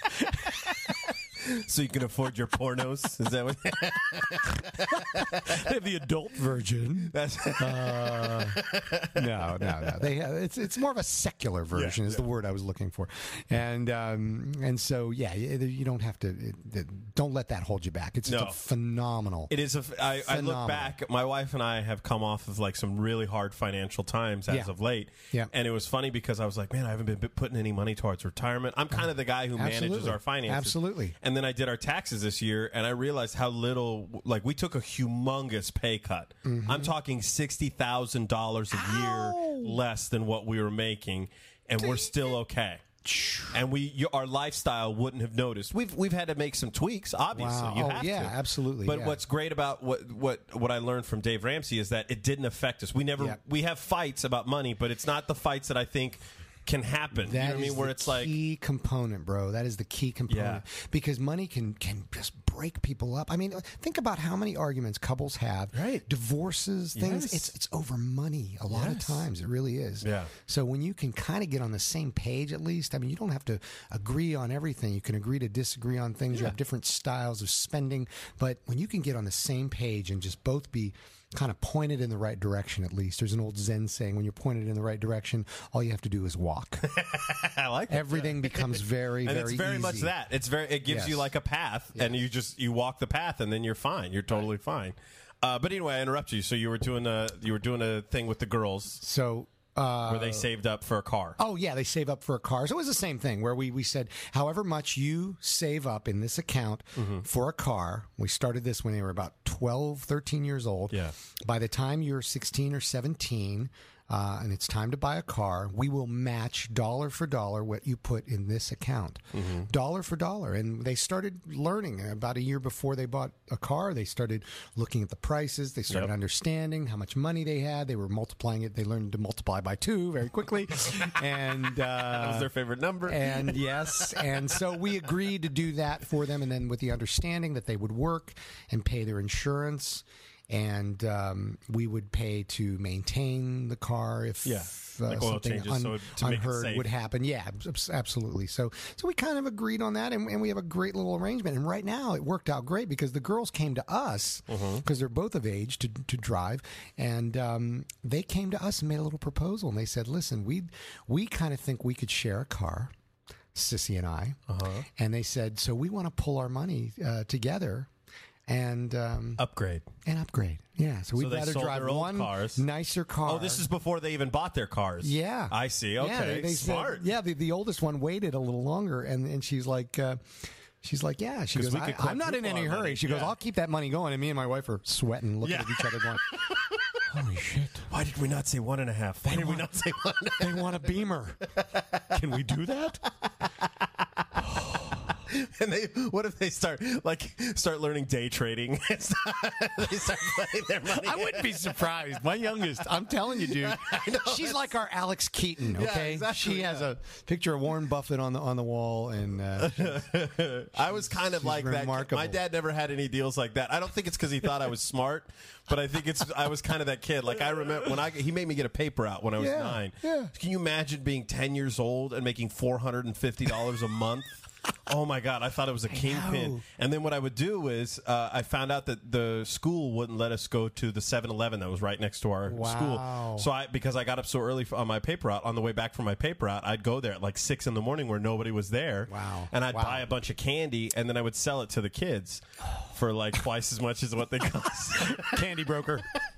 So you can afford your pornos? Is that what? They have the adult version. That's No. They have, it's more of a secular version is the word I was looking for, and so you don't have to. Don't let that hold you back. It's just a phenomenal. It is. I look back. My wife and I have come off of like some really hard financial times as of late. Yeah. And it was funny because I was like, man, I haven't been putting any money towards retirement. I'm kind of the guy who manages our finances. Absolutely. And then I did our taxes this year, and I realized how little. Like we took a humongous pay cut. I'm talking $60,000 a year less than what we were making, and we're still okay. And our lifestyle wouldn't have noticed. We've had to make some tweaks, obviously. Wow. You have to. Absolutely. But what's great about what I learned from Dave Ramsey is that it didn't affect us. We have fights about money, but it's not the fights that I think can happen. That you know what I is mean? Where the it's like key component, bro. That is the key component because money can just break people up. I mean, think about how many arguments couples have. Right. Divorces, things. Yes. It's over money a lot of times. It really is. Yeah. So when you can kind of get on the same page, at least. I mean, you don't have to agree on everything. You can agree to disagree on things. You have different styles of spending, but when you can get on the same page and just both be kind of pointed in the right direction, at least. There's an old Zen saying, when you're pointed in the right direction, all you have to do is walk. I like that. Everything becomes very, and very it's very easy. much that. It gives you like a path, and you walk the path, and then you're fine. You're totally fine. But anyway, I interrupt you. So you were doing a thing with the girls. So where they saved up for a car. Oh, yeah, they save up for a car. So it was the same thing where we said, however much you save up in this account for a car, we started this when they were about 12, 13 years old. Yeah. By the time you're 16 or 17, and it's time to buy a car, we will match dollar for dollar what you put in this account. Dollar for dollar. And they started learning about a year before they bought a car. They started looking at the prices. They started understanding how much money they had. They were multiplying it. They learned to multiply by 2 very quickly. And that was their favorite number. And yes. And so we agreed to do that for them. And then with the understanding that they would work and pay their insurance. And we would pay to maintain the car if like oil something changes, so to make it unheard safe. would happen. Yeah, absolutely. So we kind of agreed on that, and we have a great little arrangement. And right now, it worked out great because the girls came to us because they're both of age to drive, and they came to us and made a little proposal. And they said, "Listen, we kind of think we could share a car." Sissy and I, and they said, "So we want to pull our money together." And upgrade. Yeah, so we'd they rather sold drive their old one cars. nicer car. Oh, this is before they even bought their cars. Yeah, I see. Okay, yeah, they smart. said, the oldest one waited a little longer, and she's like, yeah. She goes, I'm not in any hurry. money. She goes, I'll keep that money going. And me and my wife are sweating, looking at each other, going, holy shit. Why did we not say 1.5? Why did we not say 1.5? They want a Beamer. Can we do that? And what if they start learning day trading? They start putting their money. I wouldn't be surprised. My youngest, I'm telling you, dude, she's like our Alex Keaton. Okay, exactly, she has a picture of Warren Buffett on the wall, and I was kind of like remarkable. that. My dad never had any deals like that. I don't think it's because he thought I was smart, but I think I was kind of that kid. Like I remember he made me get a paper out when I was 9. Yeah. Can you imagine being 10 years old and making $450 a month? Oh my God! I thought it was a kingpin. And then what I would do is I found out that the school wouldn't let us go to the 7-Eleven that was right next to our school. So because I got up so early on my paper route, on the way back from my paper route, I'd go there at like 6 in the morning where nobody was there. Wow! And I'd buy a bunch of candy, and then I would sell it to the kids for like twice as much as what they cost. Candy broker.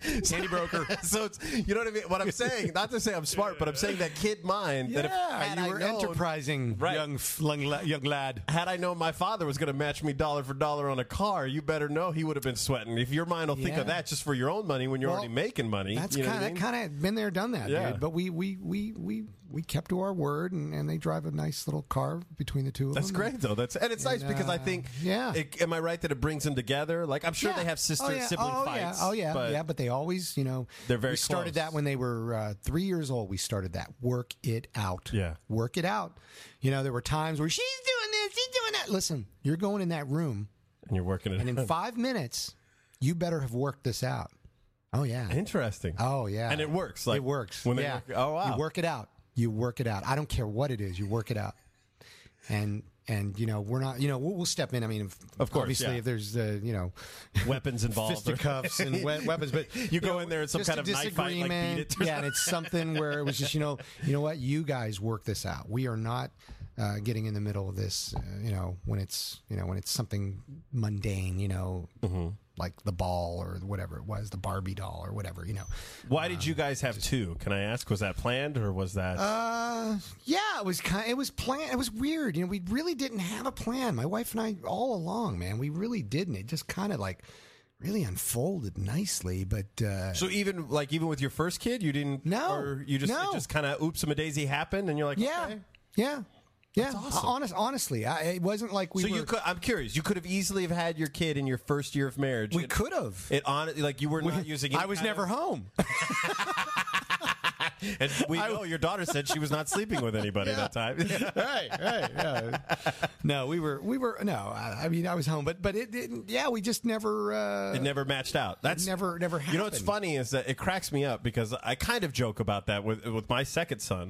Candy broker. So it's, you know what I mean? What I'm saying, not to say I'm smart, but I'm saying that kid mind. That if had you I were known, enterprising, Right. young lad. Had I known my father was going to match me dollar for dollar on a car, you better know he would have been sweating. If your mind will think Yeah. of that just for your own money when you're Well, already making money, That's you know what I mean? kind of been there, done that, Yeah. dude. But we kept to our word, and they drive a nice little car between the two of That's them. great though. And it's nice because I think, yeah. am I right that it brings them together? Like I'm sure they have sibling fights. But they always, They're very we started close. that when they were 3 years old. We started that. Work it out. Yeah. Work it out. There were times where she's doing this, she's doing that. Listen, you're going in that room, and you're working it. and in 5 minutes, you better have worked this out. Oh yeah. Interesting. Oh yeah. And it works. Like it works. When they yeah. work, oh wow. You work it out. You work it out. I don't care what it is. You work it out. And we're not. We'll step in. I mean, Of course, obviously, yeah. if there's weapons involved, fisticuffs and weapons, but you go in there in some just kind a of knife fight, like beat it. Yeah, and it's something where it was just, you know what, you guys work this out. We are not getting in the middle of this. When it's something mundane. Mm-hmm. Like the ball or whatever it was, the Barbie doll or whatever. Why did you guys have two? Can I ask? Was that planned or was that? Yeah, it was planned. It was weird. We really didn't have a plan. My wife and I, all along, man, we really didn't. It just kind of really unfolded nicely. But so even with your first kid, you didn't? No, or you just no. it just kind of oops-a-daisy happened, and you're like, yeah, okay. yeah. Yeah, awesome. Honestly, it wasn't like we. So were, you could. I'm curious. You could have easily have had your kid in your first year of marriage. We could have. You were not using. I was never home. And we know your daughter said she was not sleeping with anybody that time. Right. Yeah. No, we were. No, I mean, I was home, but it didn't. Yeah, we just never. It never matched out. That's never happened. You know what's funny is that it cracks me up because I kind of joke about that with my second son.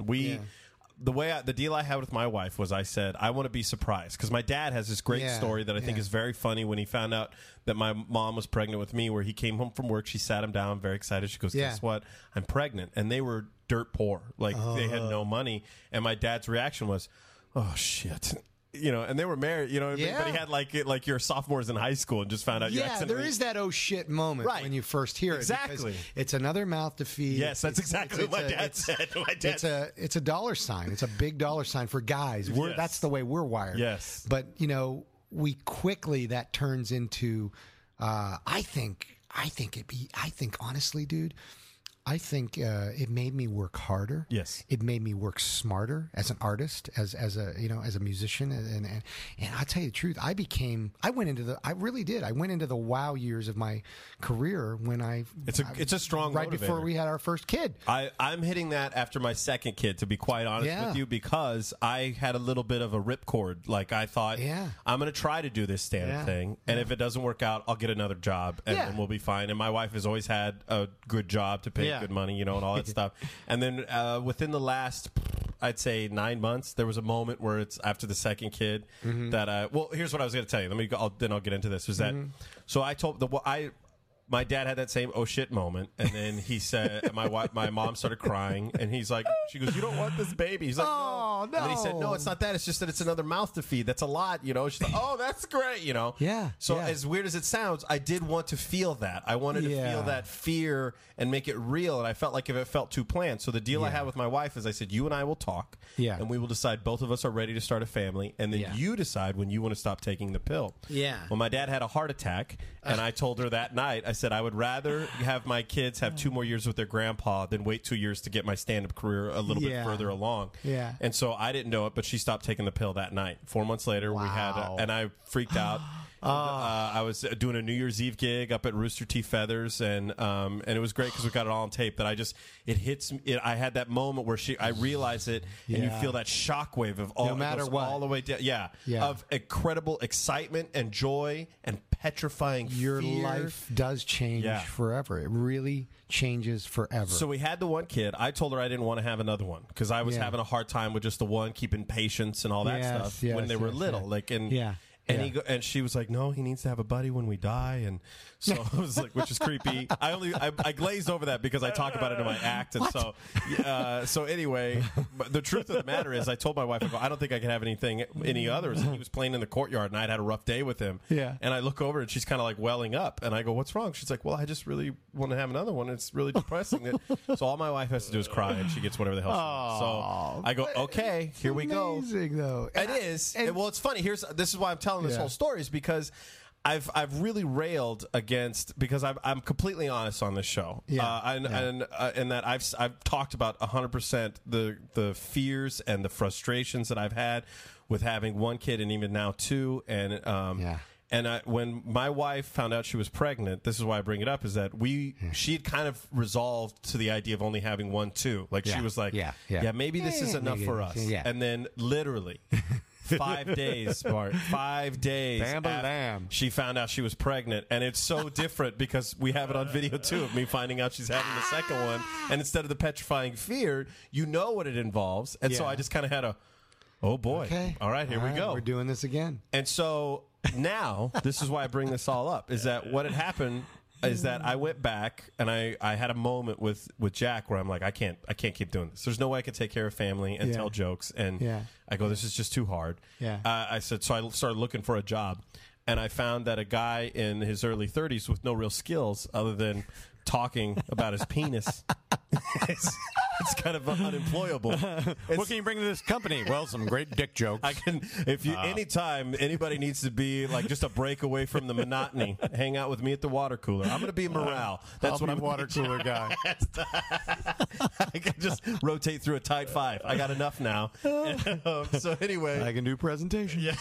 The deal I had with my wife was I said, I want to be surprised. Because my dad has this great story that I think is very funny when he found out that my mom was pregnant with me, where he came home from work. She sat him down, very excited. She goes, guess what? I'm pregnant. And they were dirt poor. They had no money. And my dad's reaction was, oh, shit. And they were married, but he had like your sophomores in high school and just found out. Yeah, there is that oh shit moment when you first hear it. Exactly. It's another mouth to feed. Yes, that's exactly what my dad said. It's a dollar sign. It's a big dollar sign for guys. That's the way we're wired. Yes. But, we quickly, that turns into, I think honestly, dude, I think it made me work harder. Yes, it made me work smarter as an artist, as a musician, and I'll tell you the truth. I went into the wow years of my career when it's a strong right motivator. Before we had our first kid. I'm hitting that after my second kid, to be quite honest with you, because I had a little bit of a ripcord. Like I thought, I'm going to try to do this stand-up thing, and if it doesn't work out, I'll get another job, and then we'll be fine. And my wife has always had a good job to pay good money, and all that stuff. And then within the last, I'd say 9 months, there was a moment where it's after the second kid that here's what I was going to tell you. I'll get into this. Was that so? I told my dad had that same oh shit moment, and then he said, my mom started crying, and he's like, she goes, you don't want this baby? He's like, no. And then he said, no, it's not that. It's just that it's another mouth to feed. That's a lot, She's like, oh, that's great, Yeah. So as weird as it sounds, I did want to feel that. I wanted to feel that fear and make it real, and I felt like if it felt too planned. So the deal I had with my wife is I said, you and I will talk, and we will decide both of us are ready to start a family, and then you decide when you want to stop taking the pill. Yeah. Well, my dad had a heart attack, and I told her that night, I said, I would rather have my kids have 2 more years with their grandpa than wait 2 years to get my stand-up career a little bit further along. Yeah. And so I didn't know it, but she stopped taking the pill that night. 4 months later, we had, and I freaked out. I was doing a New Year's Eve gig up at Rooster T. Feathers, and it was great because we got it all on tape. That it hits me. I had that moment where I realized it, and you feel that shockwave of all, no matter what, all the way down. Of incredible excitement and joy and petrifying Your fear. life does change forever. It really changes forever. So we had the one kid. I told her I didn't want to have another one because I was having a hard time with just the one, keeping patience and all that stuff when they were little. And and she was like, no, he needs to have a buddy when we die. And so I was like, which is creepy. I glazed over that because I talk about it in my act. And so anyway, but the truth of the matter is I told my wife, I don't think I can have any others. And he was playing in the courtyard and I'd had a rough day with him. Yeah. And I look over and she's kind of like welling up. And I go, what's wrong? She's like, well, I just really want to have another one. It's really depressing. So all my wife has to do is cry and she gets whatever the hell she wants. So I go, okay, here we go. Amazing, though. It is. Well, it's funny. This is why I'm telling this whole story is because I've really railed against, because I'm completely honest on this show. And that I've talked about 100% the fears and the frustrations that I've had with having one kid and even now two. And when my wife found out she was pregnant, this is why I bring it up, is that she had kind of resolved to the idea of only having one, too. Like she was like, maybe this is enough for us. And then literally 5 days, Bart, 5 days after she found out she was pregnant. And it's so different because we have it on video, too, of me finding out she's having the second one. And instead of the petrifying fear, you know what it involves. And so I just kind of had oh, boy. Okay. All right, here we go. We're doing this again. And so now, this is why I bring this all up, is that what had happened is that I went back and I had a moment with Jack where I'm like, I can't keep doing this. There's no way I can take care of family and tell jokes. And I go, this is just too hard. I said, so I started looking for a job. And I found that a guy in his early 30s with no real skills other than talking about his penis. It's kind of unemployable. What can you bring to this company? Well, some great dick jokes. I can, anytime anybody needs to be like just a break away from the monotony, hang out with me at the water cooler. I'm going to be morale. That's what I'm water cooler guy. I can just rotate through a tight five. I got enough now. So anyway, I can do presentation. Yeah.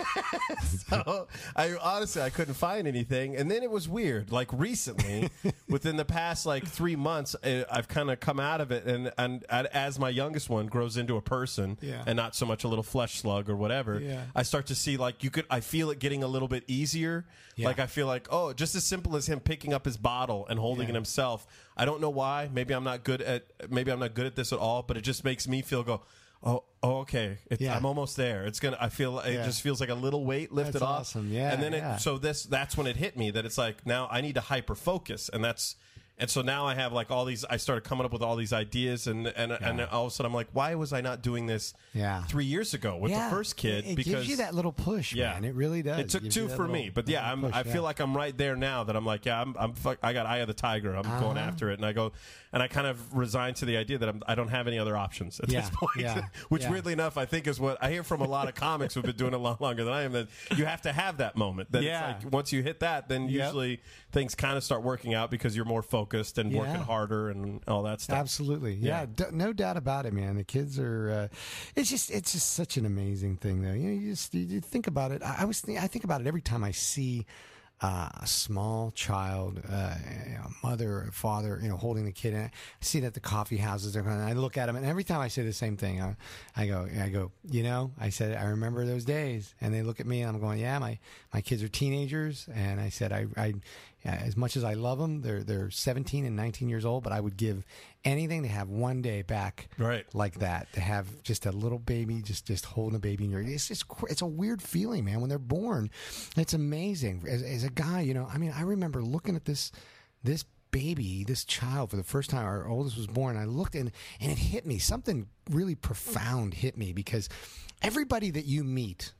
So I couldn't find anything, and then it was weird. Like recently, within the past like 3 months, I've kind of come out of it, and as my youngest one grows into a person, and not so much a little flesh slug or whatever, I start to see like I feel it getting a little bit easier. Like I feel like, just as simple as him picking up his bottle and holding it himself. I don't know why. Maybe I'm not good at this at all, but it just makes me feel okay. I'm almost there. I feel it just feels like a little weight lifted That's off. Awesome. Yeah. And then that's when it hit me that it's like, now I need to hyper focus, and so now I have like all these. I started coming up with all these ideas, and all of a sudden I'm like, why was I not doing this 3 years ago with the first kid? It gives you that little push, man. It really does. It took two for me, but I feel like I'm right there now. That I'm like, I got eye of the tiger. I'm going after it, and I kind of resigned to the idea that I don't have any other options at this point. Which weirdly enough, I think is what I hear from a lot of comics who've been doing it a lot longer than I am. That you have to have that moment. That it's like once you hit that, then usually things kind of start working out because you're more focused and working harder and all that stuff. Absolutely, no doubt about it, man. The kids are. It's just such an amazing thing, though. You think about it. I think about it every time I see a small child, mother or father, holding the kid. And I see it at the coffee houses. And I look at them, and every time I say the same thing, I go, I said, I remember those days. And they look at me, and I'm going, yeah, my kids are teenagers. And I said, I as much as I love them, they're 17 and 19 years old, but I would give anything to have one day back like that, to have just a little baby, just holding a baby in your. It's a weird feeling, man, when they're born. It's amazing. As a guy, I remember looking at this baby, this child for the first time. Our oldest was born. I looked and it hit me. Something really profound hit me, because everybody that you meet,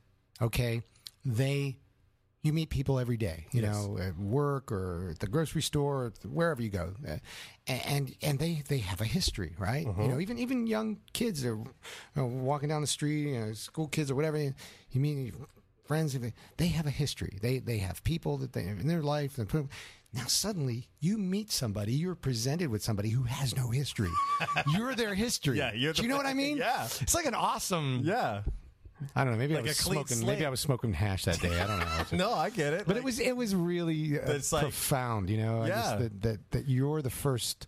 you meet people every day, at work or at the grocery store, or wherever you go, and they have a history, right? Even young kids are walking down the street, school kids or whatever. You meet friends, they have a history. They have people that they in their life. Now suddenly you meet somebody, you're presented with somebody who has no history. You're their history. Do you know what I mean? Yeah, it's like an awesome. I don't know. Maybe I was smoking hash that day. I don't know. No, I get it. But it was really profound. That you're the first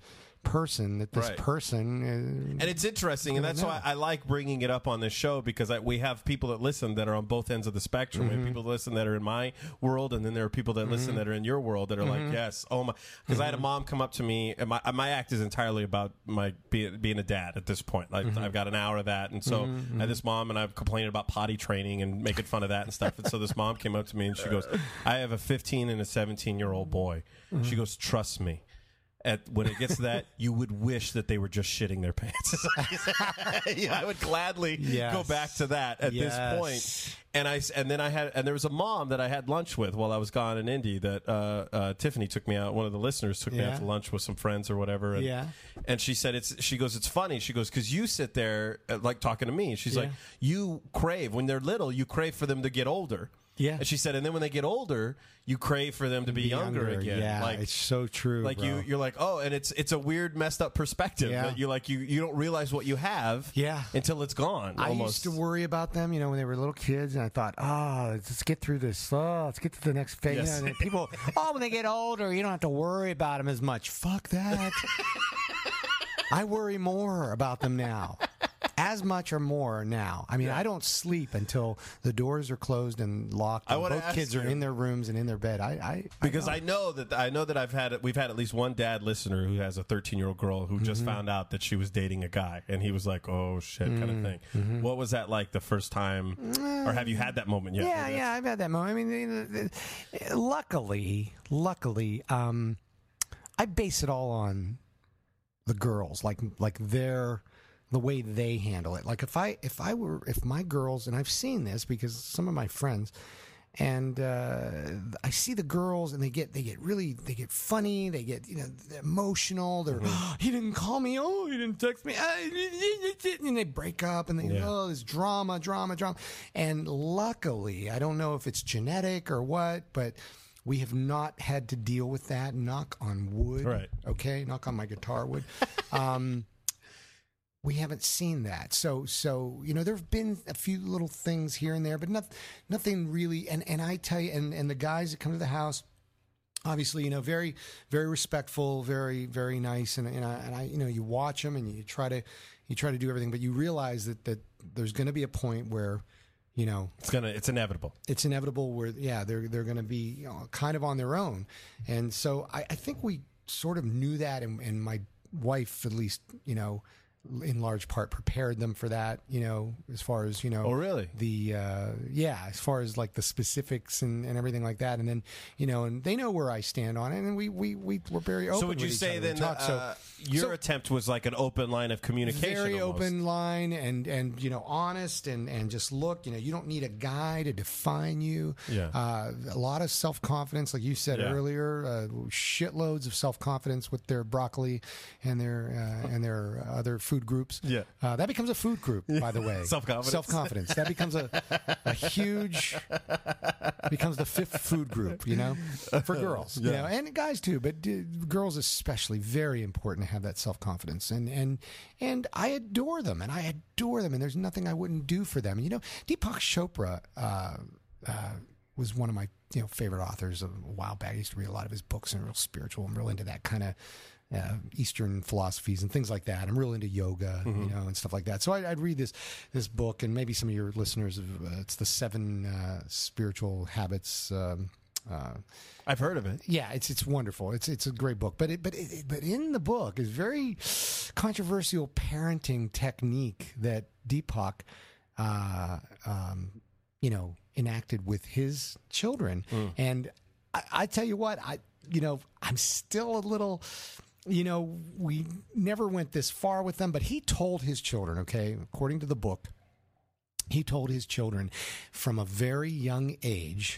person that this Right. person And it's interesting, and that's why I like bringing it up on this show, because we have people that listen that are on both ends of the spectrum. We have people that listen that are in my world, and then there are people that listen that are in your world that are like, yes, oh my. Because I had a mom come up to me, and my act is entirely about being a dad at this point. Like I've got an hour of that, and so I had this mom, and I've complained about potty training and making fun of that and stuff. And so this mom came up to me, and she goes, I have a 15 and a 17-year-old boy. She goes, trust me. When it gets to that, you would wish that they were just shitting their pants. Yeah, I would gladly go back to that at this point. And then there was a mom that I had lunch with while I was gone in Indy that Tiffany took me out. One of the listeners took me out to lunch with some friends or whatever. And, and she said, she goes, it's funny. She goes, because you sit there like talking to me. She's like, you crave, when they're little, you crave for them to get older. Yeah. And she said, and then when they get older, you crave for them to be younger again. Yeah, like, it's so true. Like bro. you're like, oh, and it's a weird, messed up perspective that you don't realize what you have until it's gone. I used to worry about them, when they were little kids, and I thought, let's get through this. Let's get to the next phase. Yes. And people, when they get older, you don't have to worry about them as much. Fuck that. I worry more about them now. As much or more now. I mean, I don't sleep until the doors are closed and locked. And both kids are in their rooms and in their bed. I know that we've had at least one dad listener who has a 13-year-old girl who just found out that she was dating a guy, and he was like, "Oh shit," kind of thing. What was that like the first time, or have you had that moment yet? Yeah, I've had that moment. I mean, luckily, I base it all on the girls, like the way they handle it. Like if my girls, and I've seen this because some of my friends, and I see the girls, and they get funny, they get they're emotional. They're he didn't call me, he didn't text me, and they break up, and they this drama. And luckily, I don't know if it's genetic or what, but we have not had to deal with that. Knock on wood. Right. Okay. Knock on my guitar wood. We haven't seen that. So there have been a few little things here and there, but nothing really. And I tell you, and the guys that come to the house, obviously, very, very respectful, very, very nice. And I you watch them and you try to do everything, but you realize that there's going to be a point where, it's inevitable. It's inevitable where, they're going to be kind of on their own. And so I think we sort of knew that, and my wife, at least, in large part prepared them for that, as far as, Oh, really? As far as like the specifics and everything like that. And then, and they know where I stand on it, and we're very open. So would you say then your attempt was like an open line of communication? Very almost. open line and honest and just look, you don't need a guy to define you. Yeah. A lot of self-confidence, like you said earlier, shitloads of self-confidence with their broccoli and their other food groups. Yeah. That becomes a food group, by the way. Self-confidence. That becomes a huge, becomes the fifth food group, for girls, and guys too, but girls especially, very important to have that self-confidence. And I adore them, and there's nothing I wouldn't do for them. Deepak Chopra was one of my favorite authors a while back. I used to read a lot of his books, and real spiritual. I'm real into that kind of Eastern philosophies and things like that. I'm real into yoga, and stuff like that. So I'd read this book, and maybe some of your listeners it's the 7 Spiritual Habits. I've heard of it. Yeah, it's wonderful. It's a great book. But in the book is very controversial parenting technique that Deepak, enacted with his children. And I tell you what, I'm still a little. We never went this far with them, but he told his children, okay, according to the book, he told his children from a very young age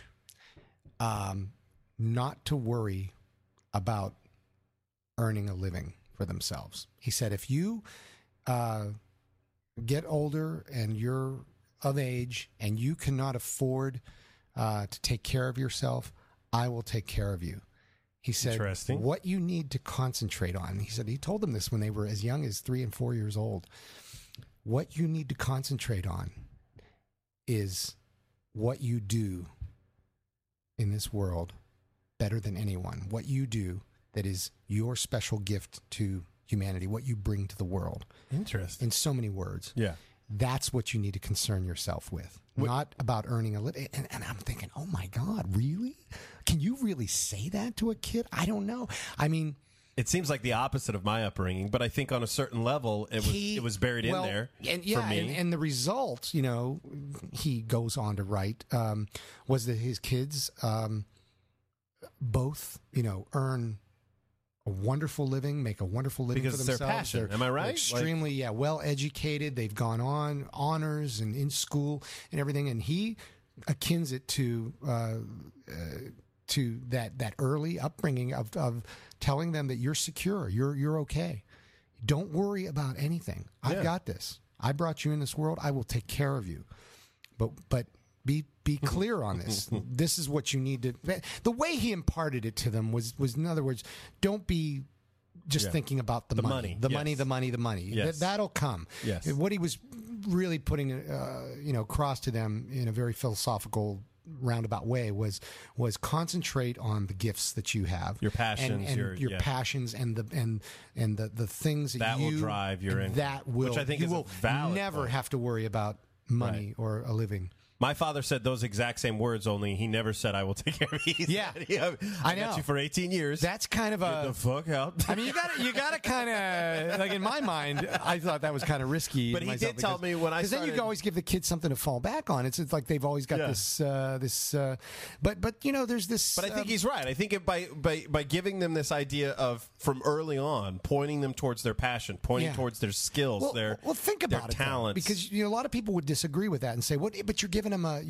not to worry about earning a living for themselves. He said, if you get older and you're of age and you cannot afford to take care of yourself, I will take care of you. He said, what you need to concentrate on, he told them this when they were as young as 3 and 4 years old. What you need to concentrate on is what you do in this world better than anyone. What you do that is your special gift to humanity, what you bring to the world. Interesting. In so many words. Yeah. That's what you need to concern yourself with, not about earning a living. And I'm thinking, oh my God, really? Can you really say that to a kid? I don't know. I mean, It seems like the opposite of my upbringing, but I think on a certain level, it was buried in there and, for me. And the result, he goes on to write, was that his kids both, earn a wonderful living, make a wonderful living Because for it's their themselves. passion. Am I right? They're extremely, well educated. They've gone on honors and in school and everything. And he akins it to that early upbringing of telling them that you're secure, you're okay. Don't worry about anything. I've got this. I brought you in this world. I will take care of you. But be clear on this. This is what you need to. The way he imparted it to them was in other words, don't be just thinking about the money. The money. Yes. That'll come. Yes. What he was really putting across to them in a very philosophical roundabout way was concentrate on the gifts that you have, Your passions, and your passions, and the things that will drive your income, that will, which I think you is a will valid never point. have to worry about money or a living. My father said those exact same words, only he never said, "I will take care of you." He Yeah. said, I got know. you for 18 years. That's kind of Get the a. fuck out. I mean, you got to kind of like in my mind. I thought that was kind of risky. But he did tell me when I because then you started- can always give the kids something to fall back on. It's like they've always got Yeah. but there's this. But I think he's right. I think by giving them this idea of from early on, pointing them towards their passion, pointing towards their skills, their think about their it, though, talents, because a lot of people would disagree with that and say, "What?" But you're giving them a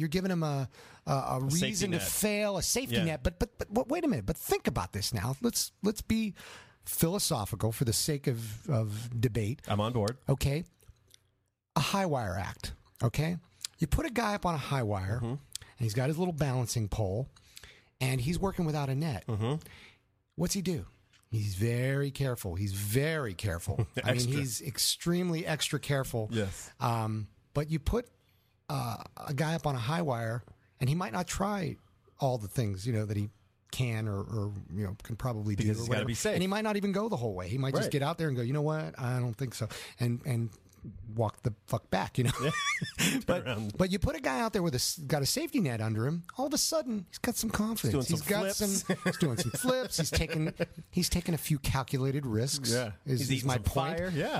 reason to net. fail, a safety Yeah. net. But wait a minute. But think about this now. Let's be philosophical for the sake of debate. I'm on board. Okay, a high wire act. Okay, you put a guy up on a high wire, and he's got his little balancing pole, and he's working without a net. What's he do? He's very careful. I mean, he's extremely extra careful. Yes. But you put a guy up on a high wire, and he might not try all the things that he can or can probably do. Because or he's gotta whatever. be safe. And he might not even go the whole way. He might just Right. get out there and go, you know what? I don't think so, and walk the fuck back. around. But you put a guy out there with got a safety net under him. All of a sudden, he's got some confidence. He's doing some flips. He's doing some flips. He's taking a few calculated risks. Yeah. is He's eating my some point. fire. Yeah.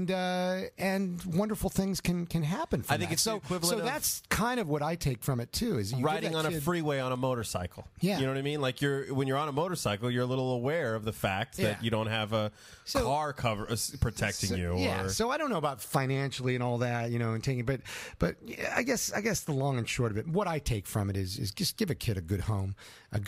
And wonderful things can happen from I think that. it's the equivalent of- that's kind of what I take from it too. Is you give Riding that on a kid- freeway on a motorcycle. Yeah. You know what I mean? Like when you're on a motorcycle, you're a little aware of the fact Yeah. that you don't have a So- car protecting you. Yeah, Or, so I don't know about financially and all that, and taking, but yeah, I guess the long and short of it, what I take from it is just give a kid a good home, and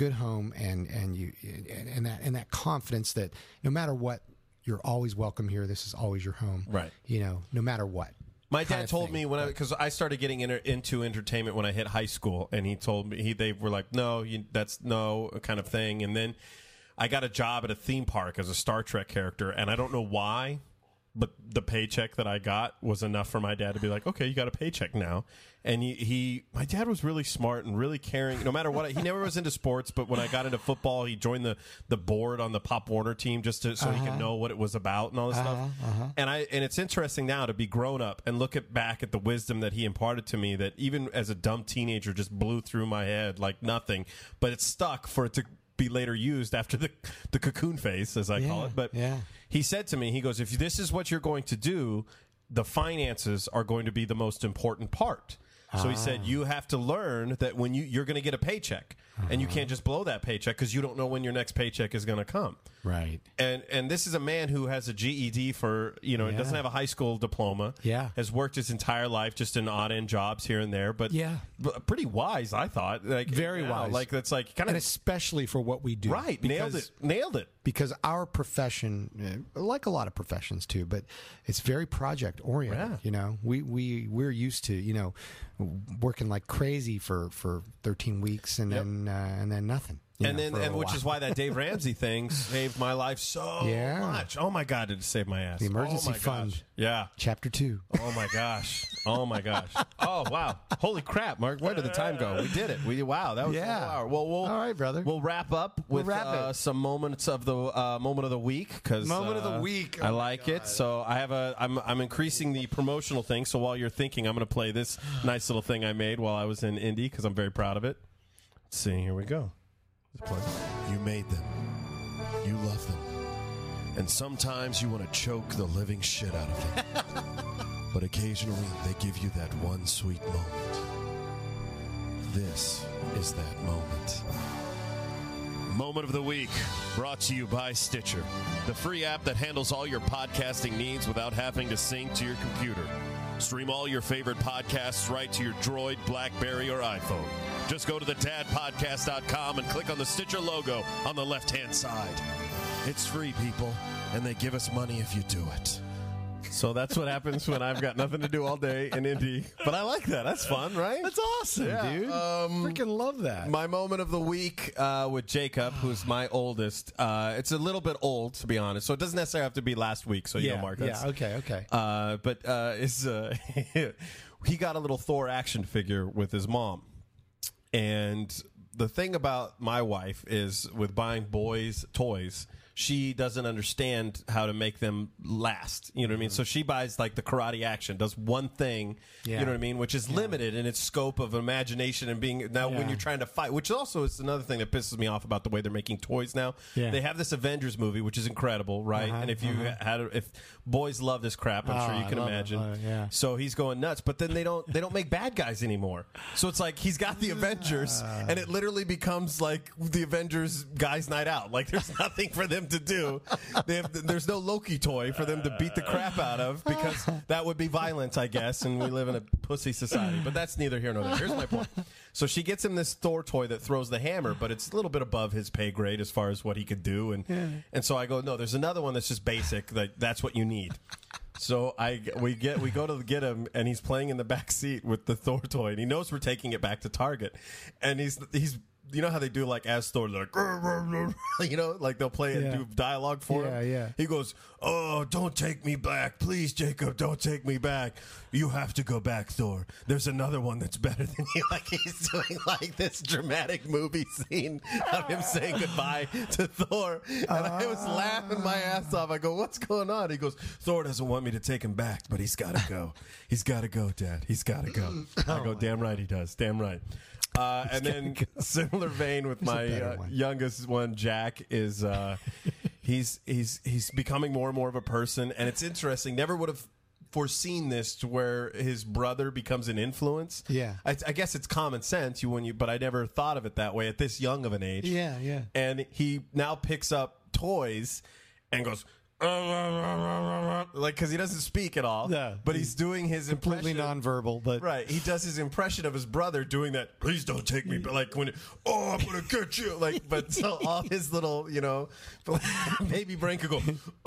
that confidence that no matter what, you're always welcome here. This is always your home, Right. No matter what. My kind dad of told thing. me because I started getting into entertainment when I hit high school, and he told me they were like, no, that's no kind of thing. And then I got a job at a theme park as a Star Trek character, and I don't know why, but the paycheck that I got was enough for my dad to be like, okay, you got a paycheck now. And my dad was really smart and really caring. No matter what, he never was into sports, but when I got into football, he joined the board on the Pop Warner team just so he could know what it was about and all this stuff. And it's interesting now to be grown up and look back at the wisdom that he imparted to me that even as a dumb teenager just blew through my head like nothing, but it stuck for it to be later used after the cocoon phase, as I call it. But he said to me, he goes, if this is what you're going to do, the finances are going to be the most important part. So he said, you have to learn that when you're going to get a paycheck, and you can't just blow that paycheck because you don't know when your next paycheck is going to come. Right. And this is a man who has a GED for, doesn't have a high school diploma. Yeah. Has worked his entire life just in odd end jobs here and there. But but pretty wise, I thought. Like, Very wise. Like that's like kind And of especially for what we do. right. Because- Nailed it. Because our profession, like a lot of professions too, but it's very project oriented. Yeah. We're used to working like crazy for 13 weeks and then nothing. And which is why that Dave Ramsey thing saved my life so much. Oh my God, did it save my ass? The emergency fund. Gosh. Yeah. Chapter 2. Oh my gosh. Oh my gosh. Oh wow. Holy crap, Mark. Where did the time go? We did it. Wow, that was a whole hour. Well, all right, brother. We'll wrap up with some moments of the moment of the week because moment of the week. I like it. So I have I'm increasing the promotional thing. So while you're thinking, I'm going to play this nice little thing I made while I was in Indy because I'm very proud of it. Let's see. Here we go. You made them. You love them. And sometimes you want to choke the living shit out of them. But occasionally they give you that one sweet moment. This is that moment. Moment of the Week, brought to you by Stitcher, the free app that handles all your podcasting needs without having to sync to your computer. Stream all your favorite podcasts right to your Droid, BlackBerry, or iPhone. Just go to thedadpodcast.com and click on the Stitcher logo on the left-hand side. It's free, people, and they give us money if you do it. So that's what happens when I've got nothing to do all day in Indy. But I like that. That's fun, right? That's awesome, dude. Freaking love that. My moment of the week with Jacob, who's my oldest. It's a little bit old, to be honest. So it doesn't necessarily have to be last week. So, you know, Mark. Yeah, okay. He got a little Thor action figure with his mom. And the thing about my wife is with buying boys toys, she doesn't understand how to make them last. You know what I mean? So she buys like the karate action, does one thing, you know what I mean, which is limited in its scope of imagination and being when you're trying to fight, which also is another thing that pisses me off about the way they're making toys now. Yeah. They have this Avengers movie, which is incredible, right? And if you if boys love this crap, I'm sure you can imagine. So he's going nuts, but then they don't make bad guys anymore. So it's like he's got the Avengers, and it literally becomes like the Avengers guys' night out. Like there's nothing for them to do. There's no Loki toy for them to beat the crap out of because that would be violent, I guess, and we live in a pussy society. But that's neither here nor there. Here's my point. So she gets him this Thor toy that throws the hammer, but it's a little bit above his pay grade as far as what he could do. And so I go, no, there's another one that's just basic. That's what you need. So we go to get him, and he's playing in the back seat with the Thor toy, and he knows we're taking it back to Target, and he's you know how they do like as Thor, like you know, like they'll play and do dialogue for him. Yeah. He goes, "Oh, don't take me back, please, Jacob. Don't take me back. You have to go back, Thor. There's another one that's better than you." Like he's doing like this dramatic movie scene of him saying goodbye to Thor, and I was laughing my ass off. I go, "What's going on?" He goes, "Thor doesn't want me to take him back, but he's got to go. He's got to go, Dad. He's got to go." I go, "Damn right he does. Damn right." And then similar vein with my youngest one, Jack, is he's becoming more and more of a person, and it's interesting. Never would have foreseen this to where his brother becomes an influence. Yeah, I guess it's common sense but I never thought of it that way at this young of an age. Yeah. And he now picks up toys and goes, like, because he doesn't speak at all. Yeah, but he's doing his completely nonverbal. But right, he does his impression of his brother doing that. Please don't take me. But like when, I'm gonna get you. Like, but so all his little, baby brain could go.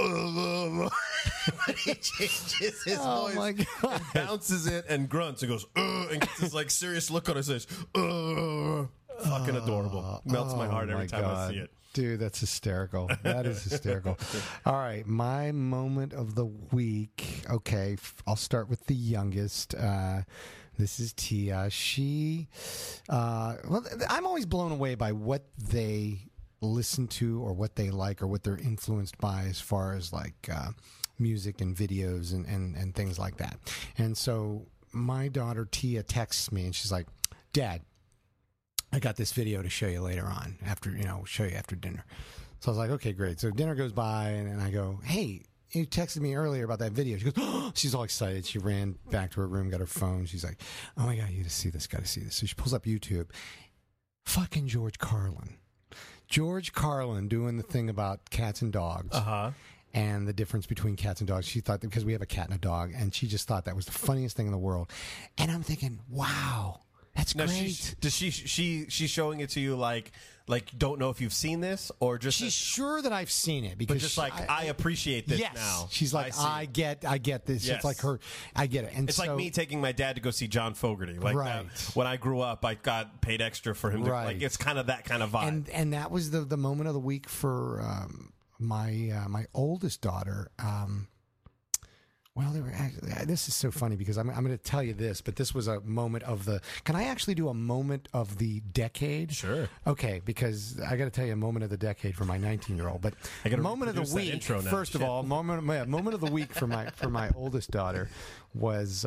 But he changes his voice, my God, and bounces it and grunts and goes, and gets this like serious look on his face. Fucking adorable. Melts my heart every time I see it. Dude, that's hysterical. That is hysterical. All right, my moment of the week. Okay, I'll start with the youngest. This is Tia. She, I'm always blown away by what they listen to or what they like or what they're influenced by as far as like music and videos and things like that. And so my daughter Tia texts me and she's like, "Dad, I got this video to show you later on show you after dinner." So I was like, okay, great. So dinner goes by and I go, "Hey, you texted me earlier about that video." She goes, "Oh," she's all excited. She ran back to her room, got her phone. She's like, "Oh my God, you gotta see this, gotta see this." So she pulls up YouTube. Fucking George Carlin doing the thing about cats and dogs. And the difference between cats and dogs. She thought that because we have a cat and a dog, and she just thought that was the funniest thing in the world. And I'm thinking, wow. That's Now, great. does she's showing it to you like don't know if you've seen this or just She's sure that I've seen it because but just like I appreciate this yes. now. She's like see I it. get this. Yes. It's like her. I get it. And It's so, like me taking my dad to go see John Fogerty. Like Right. when I grew up, I got paid extra for him. To, Right. Like it's kind of that kind of vibe. and that was the moment of the week for my oldest daughter. Well, they were actually, this is so funny because I'm going to tell you this, but this was a moment of the. Can I actually do a moment of the decade? Sure. Okay, because I got to tell you a moment of the decade for my 19-year-old. But I gotta moment of the reproduce that week. intro now. First of Shit. all, moment of the week for my oldest daughter was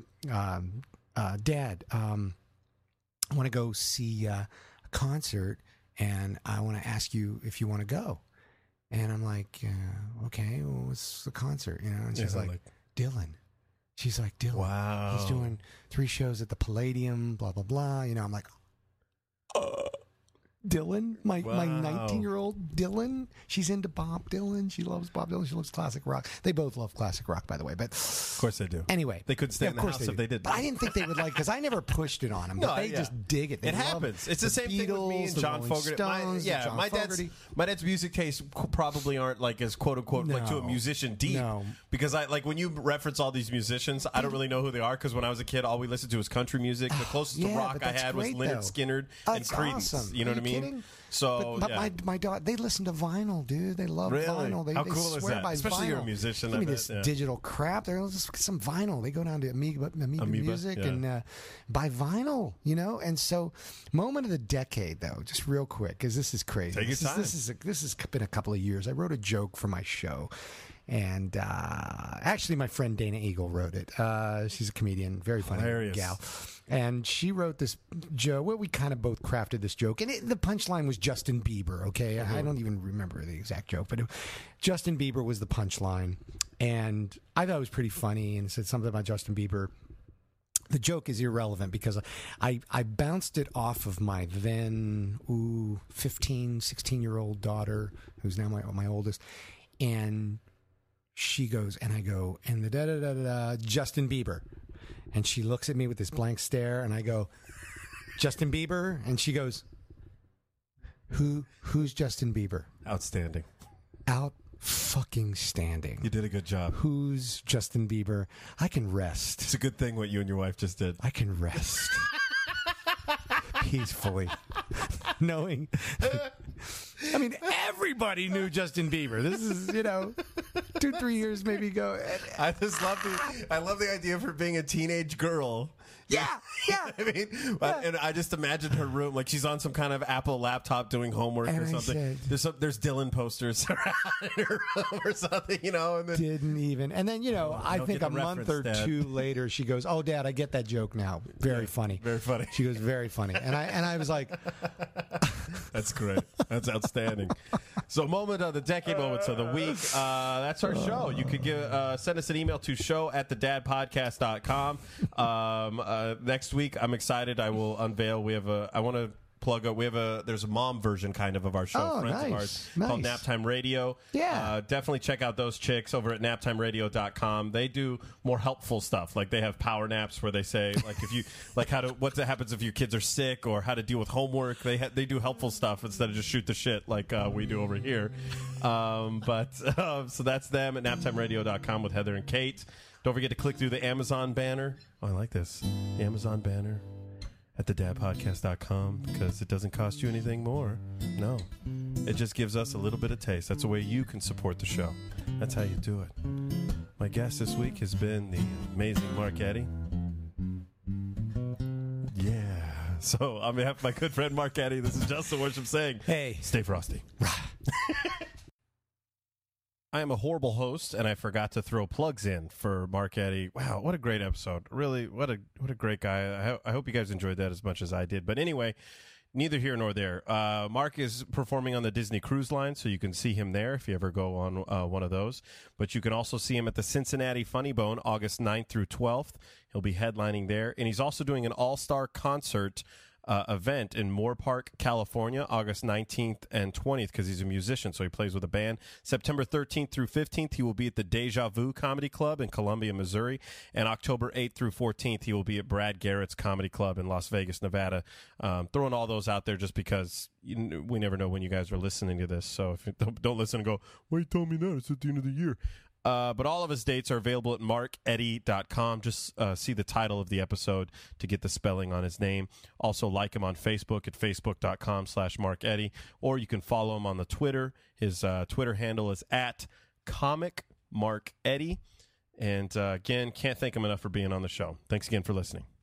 Dad. I want to go see a concert, and I want to ask you if you want to go. And I'm like, okay, well, what's the concert? You know, and she's Yeah, like, like- Dylan. She's like, Dylan. Wow. He's doing 3 shows at the Palladium, blah, blah, blah. You know, I'm like, Dylan, my Wow. 19-year-old Dylan. She's into Bob Dylan. She loves Bob Dylan. She loves classic rock. They both love classic rock, by the way. But Of course they do. anyway, They couldn't stay yeah, in of the course house do. if they did. But I didn't think they would like because I never pushed it on them. But No, they yeah. just dig it. They It love happens. It's the same thing with me Beatles, and the John Rolling Fogerty. Stones, the John my Fogerty. dad's music tastes probably aren't like as quote unquote like to a No. musician deep. No. Because I like when you reference all these musicians, I don't really know who they are because when I was a kid, all we listened to was country music. The closest to Yeah, rock but I that's had was great, Lynyrd though. Skynyrd and That's Creedence. awesome. You know Are what I you mean? kidding? So But yeah. my daughter, they listen to vinyl, dude. They love Really? vinyl. They, How they cool is swear that? by Especially vinyl. you're a musician, Give I me bet, this yeah. digital crap. They'll just get some vinyl. They go down to Amoeba Music yeah. and buy vinyl, you know. And so, moment of the decade, though, just real quick, because this is crazy. Take your time. This has been a couple of years. I wrote a joke for my show. And actually, my friend Dana Eagle wrote it. She's a comedian, very funny Hilarious. gal. And she wrote this joke. Well, we kind of both crafted this joke. And the punchline was Justin Bieber, okay? I don't even remember the exact joke. But Justin Bieber was the punchline. And I thought it was pretty funny and said something about Justin Bieber. The joke is irrelevant because I bounced it off of my then 15, 16-year-old daughter, who's now my oldest. And she goes, and I go, and the da-da-da-da-da, Justin Bieber. And she looks at me with this blank stare, and I go, Justin Bieber? And she goes, who's Justin Bieber? Outstanding. Out fucking standing. You did a good job. Who's Justin Bieber? I can rest. It's a good thing what you and your wife just did. I can rest peacefully, knowing. I mean, everybody knew Justin Bieber. This is, 2-3 years maybe ago. I just love the idea of her being a teenage girl. Yeah. I mean, and I just imagine her room like she's on some kind of Apple laptop doing homework And or I something. said- There's Dylan posters around in her room or something, And then Didn't even. And then, I don't think get a the month or reference, Dad. two later, she goes, "Oh, Dad, I get that joke now. Very funny. very funny. She goes, "Very funny." And I was like, That's great. That's outstanding. So, moment of the decade, moments of the week. That's our show. You could send us an email to show@thedadpodcast.com. Next week, I'm excited. I will unveil. I want to plug up. There's a mom version kind of our show, Oh, friends of nice. ours, Nice. called Naptime Radio. Yeah. Definitely check out those chicks over at naptimeradio.com. They do more helpful stuff. Like they have power naps where they say, like, if you like what happens if your kids are sick or how to deal with homework. They do helpful stuff instead of just shoot the shit like we do over here. So that's them at naptimeradio.com with Heather and Kate. Don't forget to click through the Amazon banner. Oh, I like this. The Amazon banner at thedadpodcast.com because it doesn't cost you anything more. No. It just gives us a little bit of taste. That's the way you can support the show. That's how you do it. My guest this week has been the amazing Mark Eddy. Yeah. So on behalf of my good friend Mark Eddy, this is Justin Worship saying, "Hey, stay frosty." I am a horrible host, and I forgot to throw plugs in for Mark Eddy. Wow, what a great episode! Really, what a great guy. I hope you guys enjoyed that as much as I did. But anyway, neither here nor there. Mark is performing on the Disney Cruise Line, so you can see him there if you ever go on one of those. But you can also see him at the Cincinnati Funny Bone, August 9th through 12th. He'll be headlining there, and he's also doing an all-star concert event in Moore Park, California, August 19th and 20th, because he's a musician, so he plays with a band. September 13th through 15th, he will be at the Deja Vu Comedy Club in Columbia, Missouri. And October 8th through 14th, he will be at Brad Garrett's Comedy Club in Las Vegas, Nevada. Throwing all those out there just because we never know when you guys are listening to this. So if you don't listen and go, why you told me that? It's at the end of the year. But all of his dates are available at markeddy.com. Just see the title of the episode to get the spelling on his name. Also like him on Facebook at facebook.com/markeddy. Or you can follow him on the Twitter. His Twitter handle is at @comicmarkeddy. And again, can't thank him enough for being on the show. Thanks again for listening.